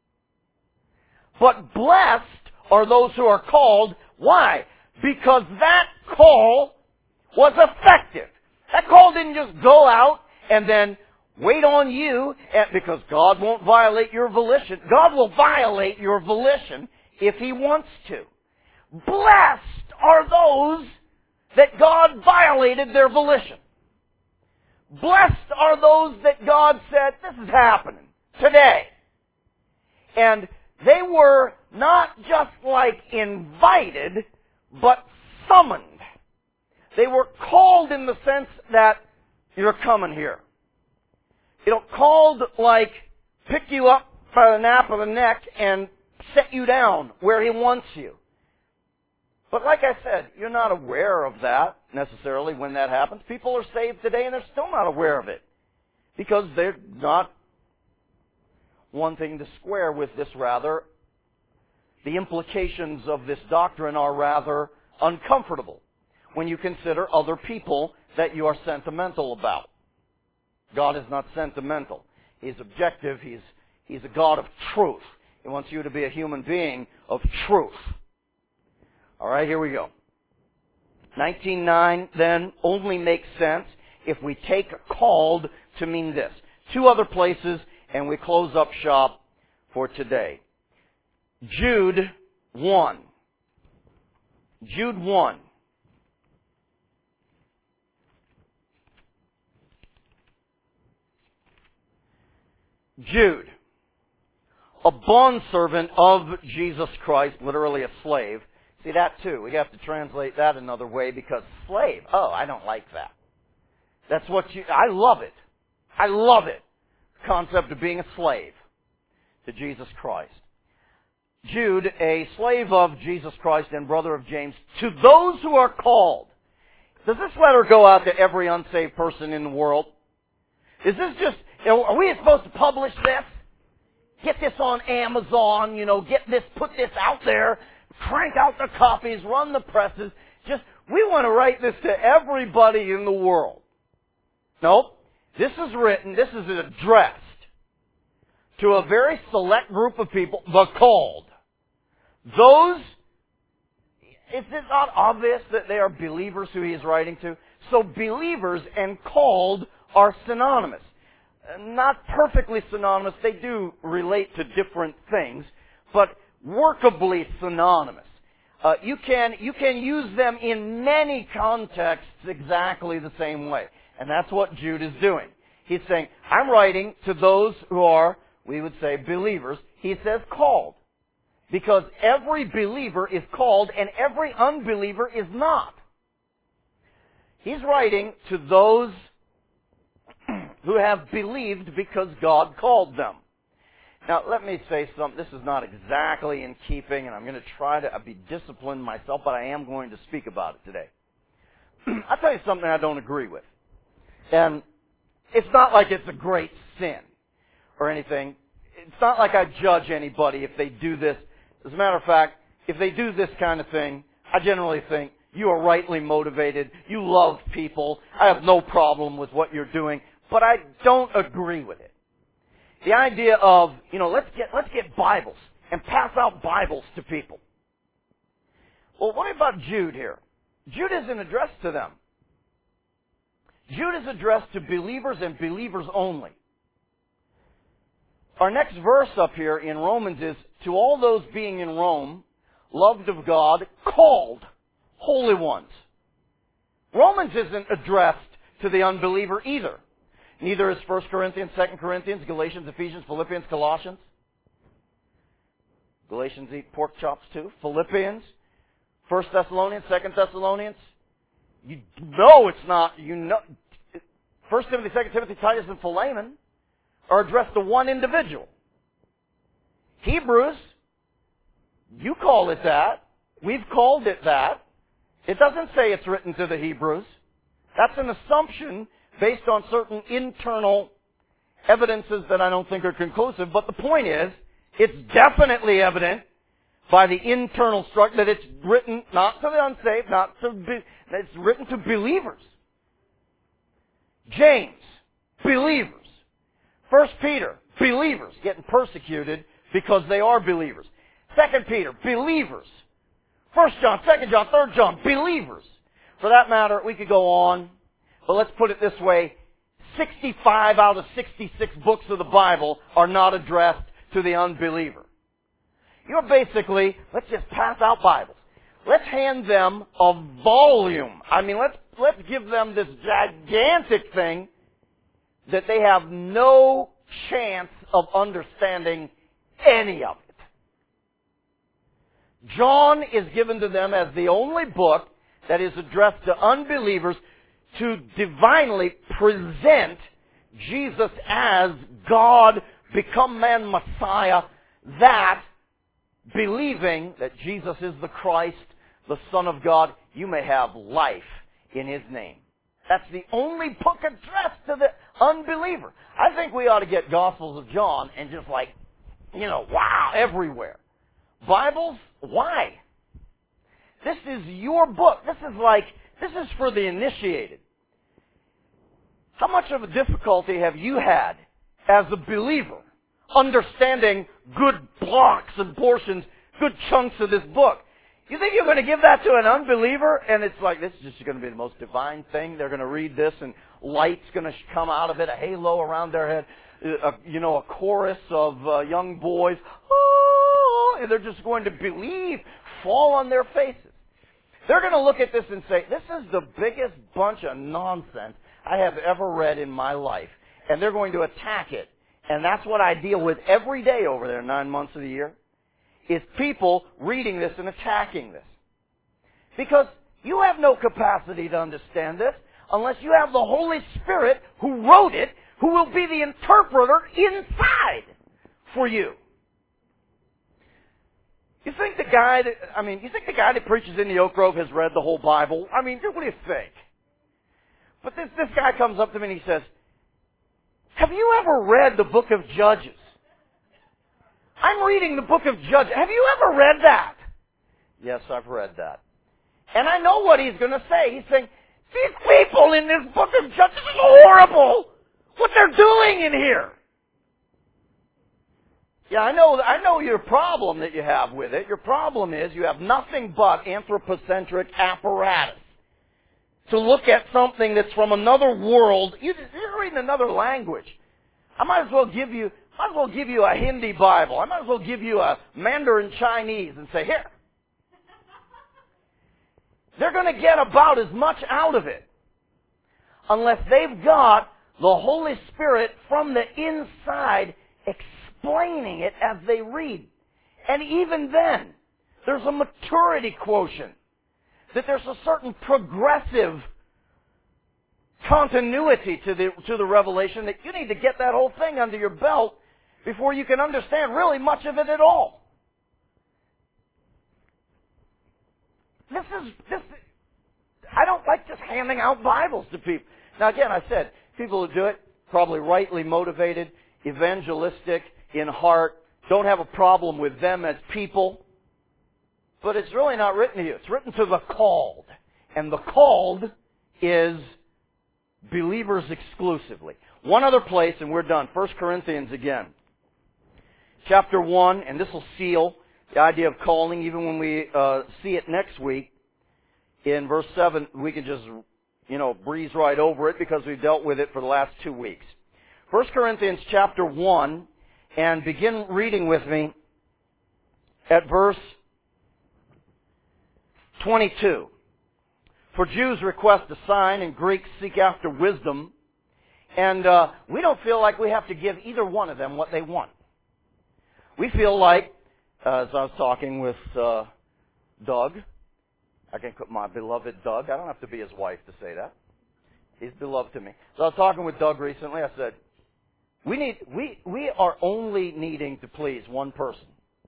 But blessed are those who are called. Why? Because that call was effective. That call didn't just go out and then wait on you, because God won't violate your volition. God will violate your volition if He wants to. Blessed are those that God violated their volition. Blessed are those that God said, this is happening today. And they were not just like invited, but summoned. They were called in the sense that you're coming here. You know, called like pick you up by the nape of the neck and set you down where He wants you. But like I said, you're not aware of that necessarily when that happens. People are saved today and they're still not aware of it because they're not wanting to square with this. Rather, the implications of this doctrine are rather uncomfortable when you consider other people that you are sentimental about. God is not sentimental. He's objective. He's a God of truth. He wants you to be a human being of truth. All right, here we go. 19:9 then only makes sense if we take called to mean this. Two other places, and we close up shop for today. Jude 1. Jude 1. Jude, a bondservant of Jesus Christ, literally a slave. See that too. We have to translate that another way because slave, oh, I don't like that. That's what I love it. I love it. The concept of being a slave to Jesus Christ. Jude, a slave of Jesus Christ and brother of James, to those who are called. Does this letter go out to every unsaved person in the world? Is this just, are we supposed to publish this? Get this on Amazon, get this, put this out there, crank out the copies, run the presses. We want to write this to everybody in the world. Nope. This is written, this is addressed to a very select group of people, the called. Those, is it not obvious that they are believers who he is writing to? So believers and called are synonymous. Not perfectly synonymous. They do relate to different things, but workably synonymous. You can use them in many contexts exactly the same way. And that's what Jude is doing. He's saying, I'm writing to those who are, we would say, believers. He says called. Because every believer is called and every unbeliever is not. He's writing to those who have believed because God called them. Now, let me say something. This is not exactly in keeping, and I'm going to try to be disciplined myself, but I am going to speak about it today. I'll tell you something I don't agree with. And it's not like it's a great sin or anything. It's not like I judge anybody if they do this. As a matter of fact, if they do this kind of thing, I generally think, you are rightly motivated. You love people. I have no problem with what you're doing. but I don't agree with it. The idea of, let's get Bibles and pass out Bibles to people. Well, what about Jude here? Jude isn't addressed to them. Jude is addressed to believers and believers only. Our next verse up here in Romans is, to all those being in Rome, loved of God, called, holy ones. Romans isn't addressed to the unbeliever either. Neither is 1 Corinthians, 2 Corinthians, Galatians, Ephesians, Philippians, Colossians. Galatians eat pork chops too. Philippians, 1 Thessalonians, 2 Thessalonians. You know it's not, 1 Timothy, 2 Timothy, Titus, and Philemon are addressed to one individual. Hebrews, you call it that. We've called it that. It doesn't say it's written to the Hebrews. That's an assumption based on certain internal evidences that I don't think are conclusive. But the point is, it's definitely evident by the internal structure that it's written not to the unsaved, it's written to believers. James, believers. 1 Peter, believers getting persecuted because they are believers. 2 Peter, believers. 1 John, 2 John, 3 John, believers. For that matter, we could go on, but let's put it this way. 65 out of 66 books of the Bible are not addressed to the unbeliever. You're basically, let's just pass out Bibles. Let's hand them a volume. Let's give them this gigantic thing that they have no chance of understanding any of it. John is given to them as the only book that is addressed to unbelievers to divinely present Jesus as God, become man Messiah, that believing that Jesus is the Christ, the Son of God, you may have life in His name. That's the only book addressed to the unbeliever. I think we ought to get Gospels of John and just wow, everywhere. Bibles, why? This is your book. This is for the initiated. How much of a difficulty have you had as a believer understanding good blocks and portions, good chunks of this book? You think you're going to give that to an unbeliever and it's like, this is just going to be the most divine thing. They're going to read this and light's going to come out of it, a halo around their head, a chorus of young boys, oh, and they're just going to believe, fall on their faces. They're going to look at this and say, this is the biggest bunch of nonsense I have ever read in my life. And they're going to attack it. And that's what I deal with every day over there 9 months of the year, is people reading this and attacking this. Because you have no capacity to understand this unless you have the Holy Spirit who wrote it, who will be the interpreter inside for you. You think the guy that preaches in the Oak Grove has read the whole Bible? What do you think? But this guy comes up to me and he says, have you ever read the book of Judges? I'm reading the book of Judges. Have you ever read that? Yes, I've read that. And I know what he's going to say. He's saying, these people in this book of Judges is horrible. What they're doing in here. Yeah, I know your problem that you have with it. Your problem is you have nothing but anthropocentric apparatus to look at something that's from another world. You're reading another language. I might as well give you a Hindi Bible. I might as well give you a Mandarin Chinese and say, here. They're going to get about as much out of it unless they've got the Holy Spirit from the inside explaining it as they read. And even then, there's a maturity quotient. That there's a certain progressive continuity to the revelation that you need to get that whole thing under your belt before you can understand really much of it at all. I don't like just handing out Bibles to people. Now again, I said, people who do it, probably rightly motivated, evangelistic, in heart, don't have a problem with them as people. But it's really not written to you. It's written to the called. And the called is believers exclusively. One other place, and we're done. 1 Corinthians again. Chapter 1, and this will seal the idea of calling, even when we see it next week. In verse 7, we can just, breeze right over it because we've dealt with it for the last 2 weeks. 1 Corinthians chapter 1, and begin reading with me at verse 22. For Jews request a sign, and Greeks seek after wisdom. And we don't feel like we have to give either one of them what they want. We feel like, as I was talking with Doug, I can put my beloved Doug. I don't have to be his wife to say that. He's beloved to me. So I was talking with Doug recently. I said, we are only needing to please one person.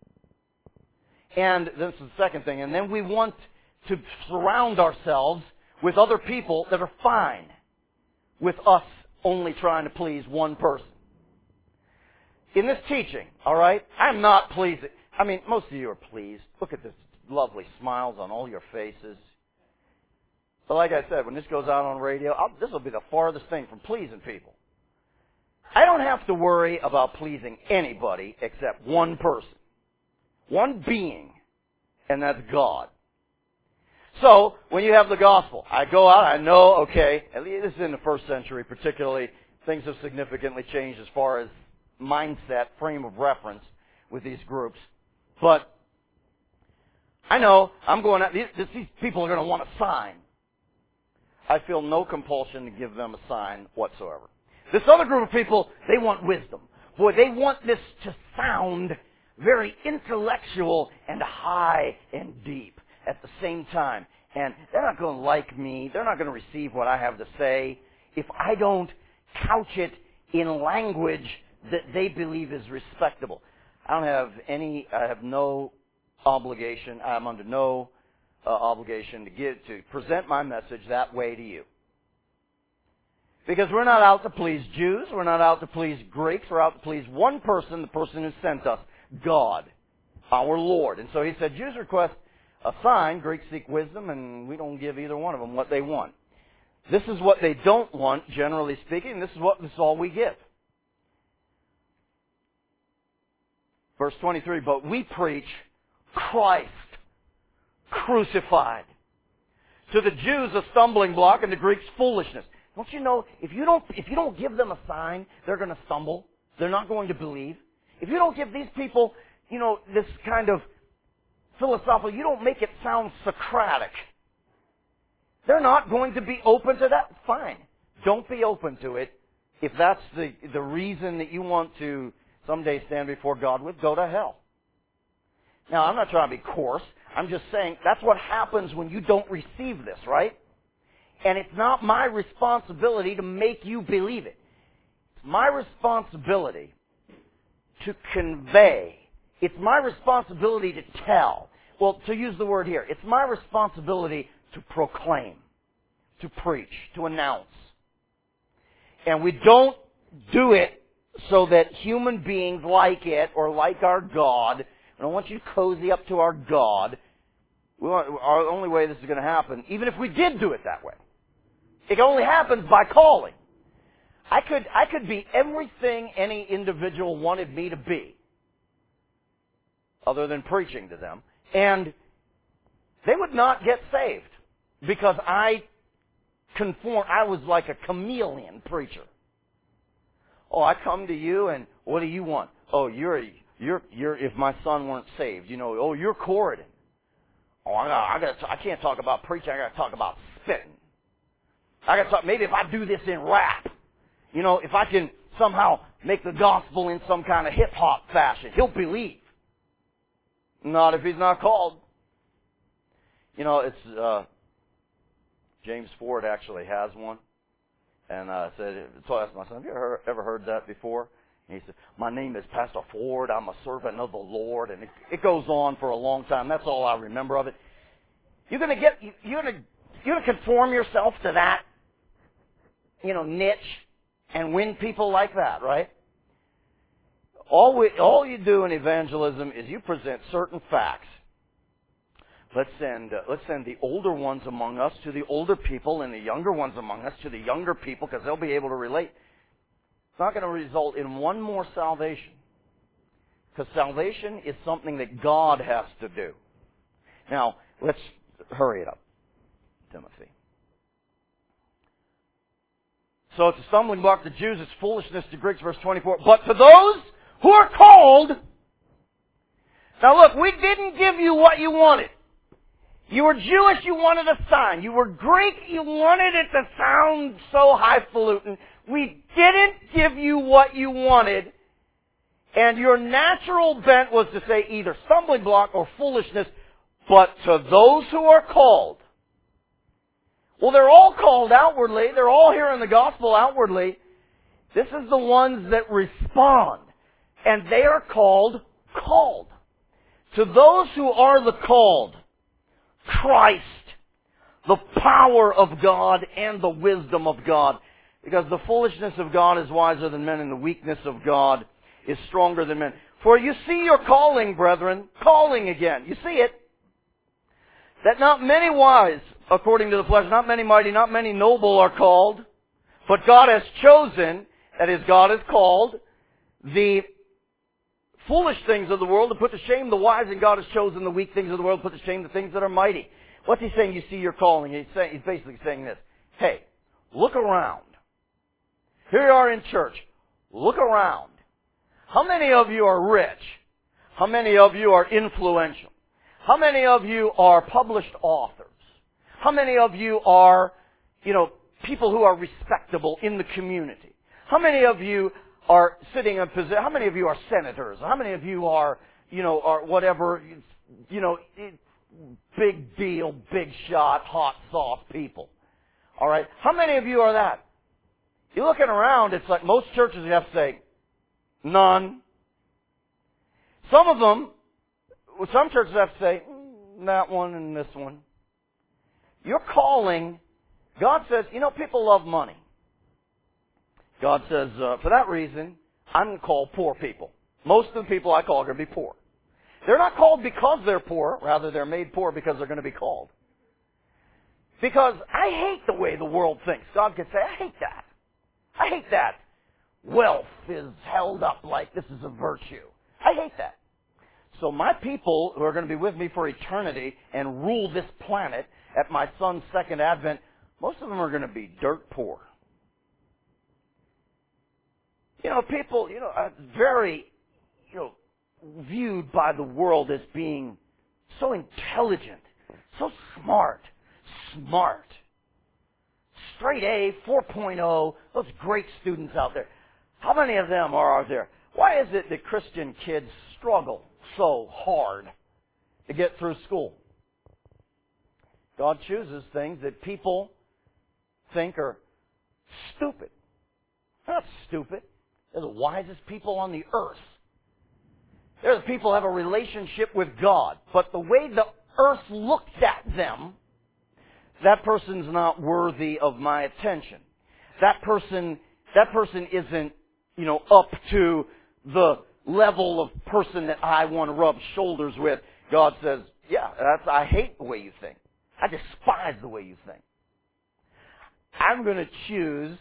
And this is the second thing. And then we want to surround ourselves with other people that are fine with us only trying to please one person. In this teaching, all right, I'm not pleasing. I mean, most of you are pleased. Look at this lovely smiles on all your faces. But like I said, when this goes out on radio, this will be the farthest thing from pleasing people. I don't have to worry about pleasing anybody except one person. One being, and that's God. So, when you have the gospel, I go out, I know, okay, at least this is in the first century particularly, things have significantly changed as far as mindset, frame of reference with these groups. But I know I'm going out, these people are going to want a sign. I feel no compulsion to give them a sign whatsoever. This other group of people, they want wisdom. Boy, they want this to sound very intellectual and high and deep at the same time. And they're not going to like me. They're not going to receive what I have to say if I don't couch it in language that they believe is respectable. I have no obligation. I'm under no obligation to present my message that way to you. Because we're not out to please Jews. We're not out to please Greeks. We're out to please one person, the person who sent us, God, our Lord. And so he said, Jews request a sign, Greeks seek wisdom, and we don't give either one of them what they want. This is what they don't want, generally speaking. This is all we give. Verse 23, but we preach Christ crucified. To the Jews a stumbling block, and to Greeks foolishness. Don't you know, if you don't give them a sign, they're going to stumble. They're not going to believe. If you don't give these people, this kind of philosophical, you don't make it sound Socratic. They're not going to be open to that. Fine. Don't be open to it. If that's the reason that you want to someday stand before God with, go to hell. Now, I'm not trying to be coarse. I'm just saying that's what happens when you don't receive this, right? And it's not my responsibility to make you believe it. It's my responsibility to convey. It's my responsibility to tell. Well, to use the word here, it's my responsibility to proclaim, to preach, to announce. And we don't do it so that human beings like it or like our God. I don't want you to cozy up to our God. Our only way this is going to happen, even if we did do it that way, it only happens by calling. I could be everything any individual wanted me to be, other than preaching to them, and they would not get saved because I was like a chameleon preacher. Oh, I come to you, and what do you want? Oh, you're if my son weren't saved, oh, you're Corridon. Oh, I can't talk about preaching. I got to talk about spitting. I got to talk. Maybe if I do this in rap, if I can somehow make the gospel in some kind of hip hop fashion, he'll believe. Not if he's not called. It's James Ford actually has one, and I said, so I asked my son, have you ever heard that before? And he said, my name is Pastor Ford. I'm a servant of the Lord, and it goes on for a long time. That's all I remember of it. You're gonna conform yourself to that, niche, and win people like that, right? All you do in evangelism is you present certain facts. Let's send the older ones among us to the older people, and the younger ones among us to the younger people, because they'll be able to relate. It's not going to result in one more salvation. Because salvation is something that God has to do. Now, let's hurry it up, Timothy. So it's a stumbling block to Jews, it's foolishness to Greeks, verse 24. But to those who are called... Now look, we didn't give you what you wanted. You were Jewish, you wanted a sign. You were Greek, you wanted it to sound so highfalutin. We didn't give you what you wanted. And your natural bent was to say either stumbling block or foolishness. But to those who are called... Well, they're all called outwardly. They're all hearing the gospel outwardly. This is the ones that respond. And they are called. To those who are the called, Christ, the power of God and the wisdom of God. Because the foolishness of God is wiser than men, and the weakness of God is stronger than men. For you see your calling, brethren, calling again. You see it. That not many wise, according to the flesh, not many mighty, not many noble are called, but God has chosen, that is, God has called, the foolish things of the world to put to shame the wise, and God has chosen the weak things of the world to put to shame the things that are mighty. What's he saying? You see your calling. He's basically saying this. Hey, look around. Here you are in church. Look around. How many of you are rich? How many of you are influential? How many of you are published authors? How many of you are, people who are respectable in the community? How many of you are sitting in position? How many of you are senators? How many of you are, are whatever, big deal, big shot, hot sauce people? All right? How many of you are that? You're looking around, it's like most churches you have to say, none. Some churches have to say, that one and this one. Your calling, God says, people love money. God says, for that reason, I'm going to call poor people. Most of the people I call are going to be poor. They're not called because they're poor. Rather, they're made poor because they're going to be called. Because I hate the way the world thinks. God could say, I hate that. I hate that. Wealth is held up like this is a virtue. I hate that. So my people who are going to be with me for eternity and rule this planet at my son's second advent, most of them are going to be dirt poor. People, very, viewed by the world as being so intelligent, so smart, straight A, 4.0, those great students out there. How many of them are there? Why is it that Christian kids struggle so hard to get through school? God chooses things that people think are stupid. They're not stupid. They're the wisest people on the earth. They're the people who have a relationship with God. But the way the earth looks at them, that person's not worthy of my attention. That person isn't, up to the level of person that I want to rub shoulders with. God says, I hate the way you think. I despise the way you think. I'm going to choose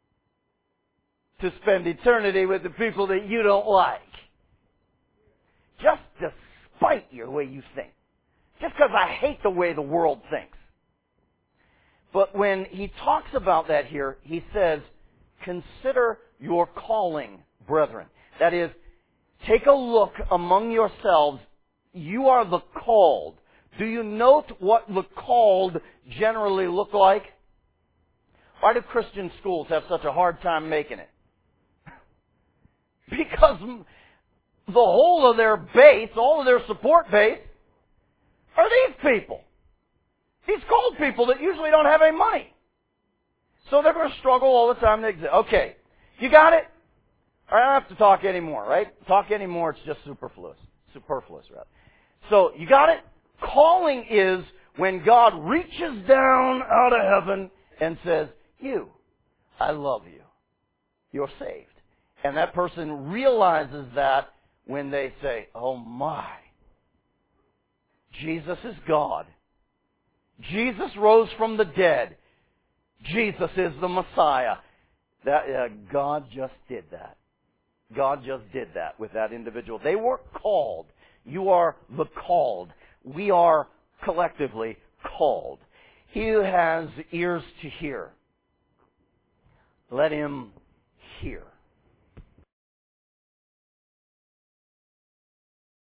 to spend eternity with the people that you don't like. Just despite your way you think. Just because I hate the way the world thinks. But when he talks about that here, he says, consider your calling, brethren. That is, take a look among yourselves. You are the called. Do you note what the called generally look like? Why do Christian schools have such a hard time making it? Because the whole of their base, all of their support base, are these people. These called people that usually don't have any money. So they're going to struggle all the time to exist. Okay, you got it? All right, I don't have to talk anymore, right? Talk anymore, it's just superfluous. Superfluous, rather. So, you got it? Calling is when God reaches down out of heaven and says, I love you. You're saved. And that person realizes that when they say, oh my, Jesus is God. Jesus rose from the dead. Jesus is the Messiah. God just did that. God just did that with that individual. They were called. You are the called. We are collectively called. He who has ears to hear, let him hear.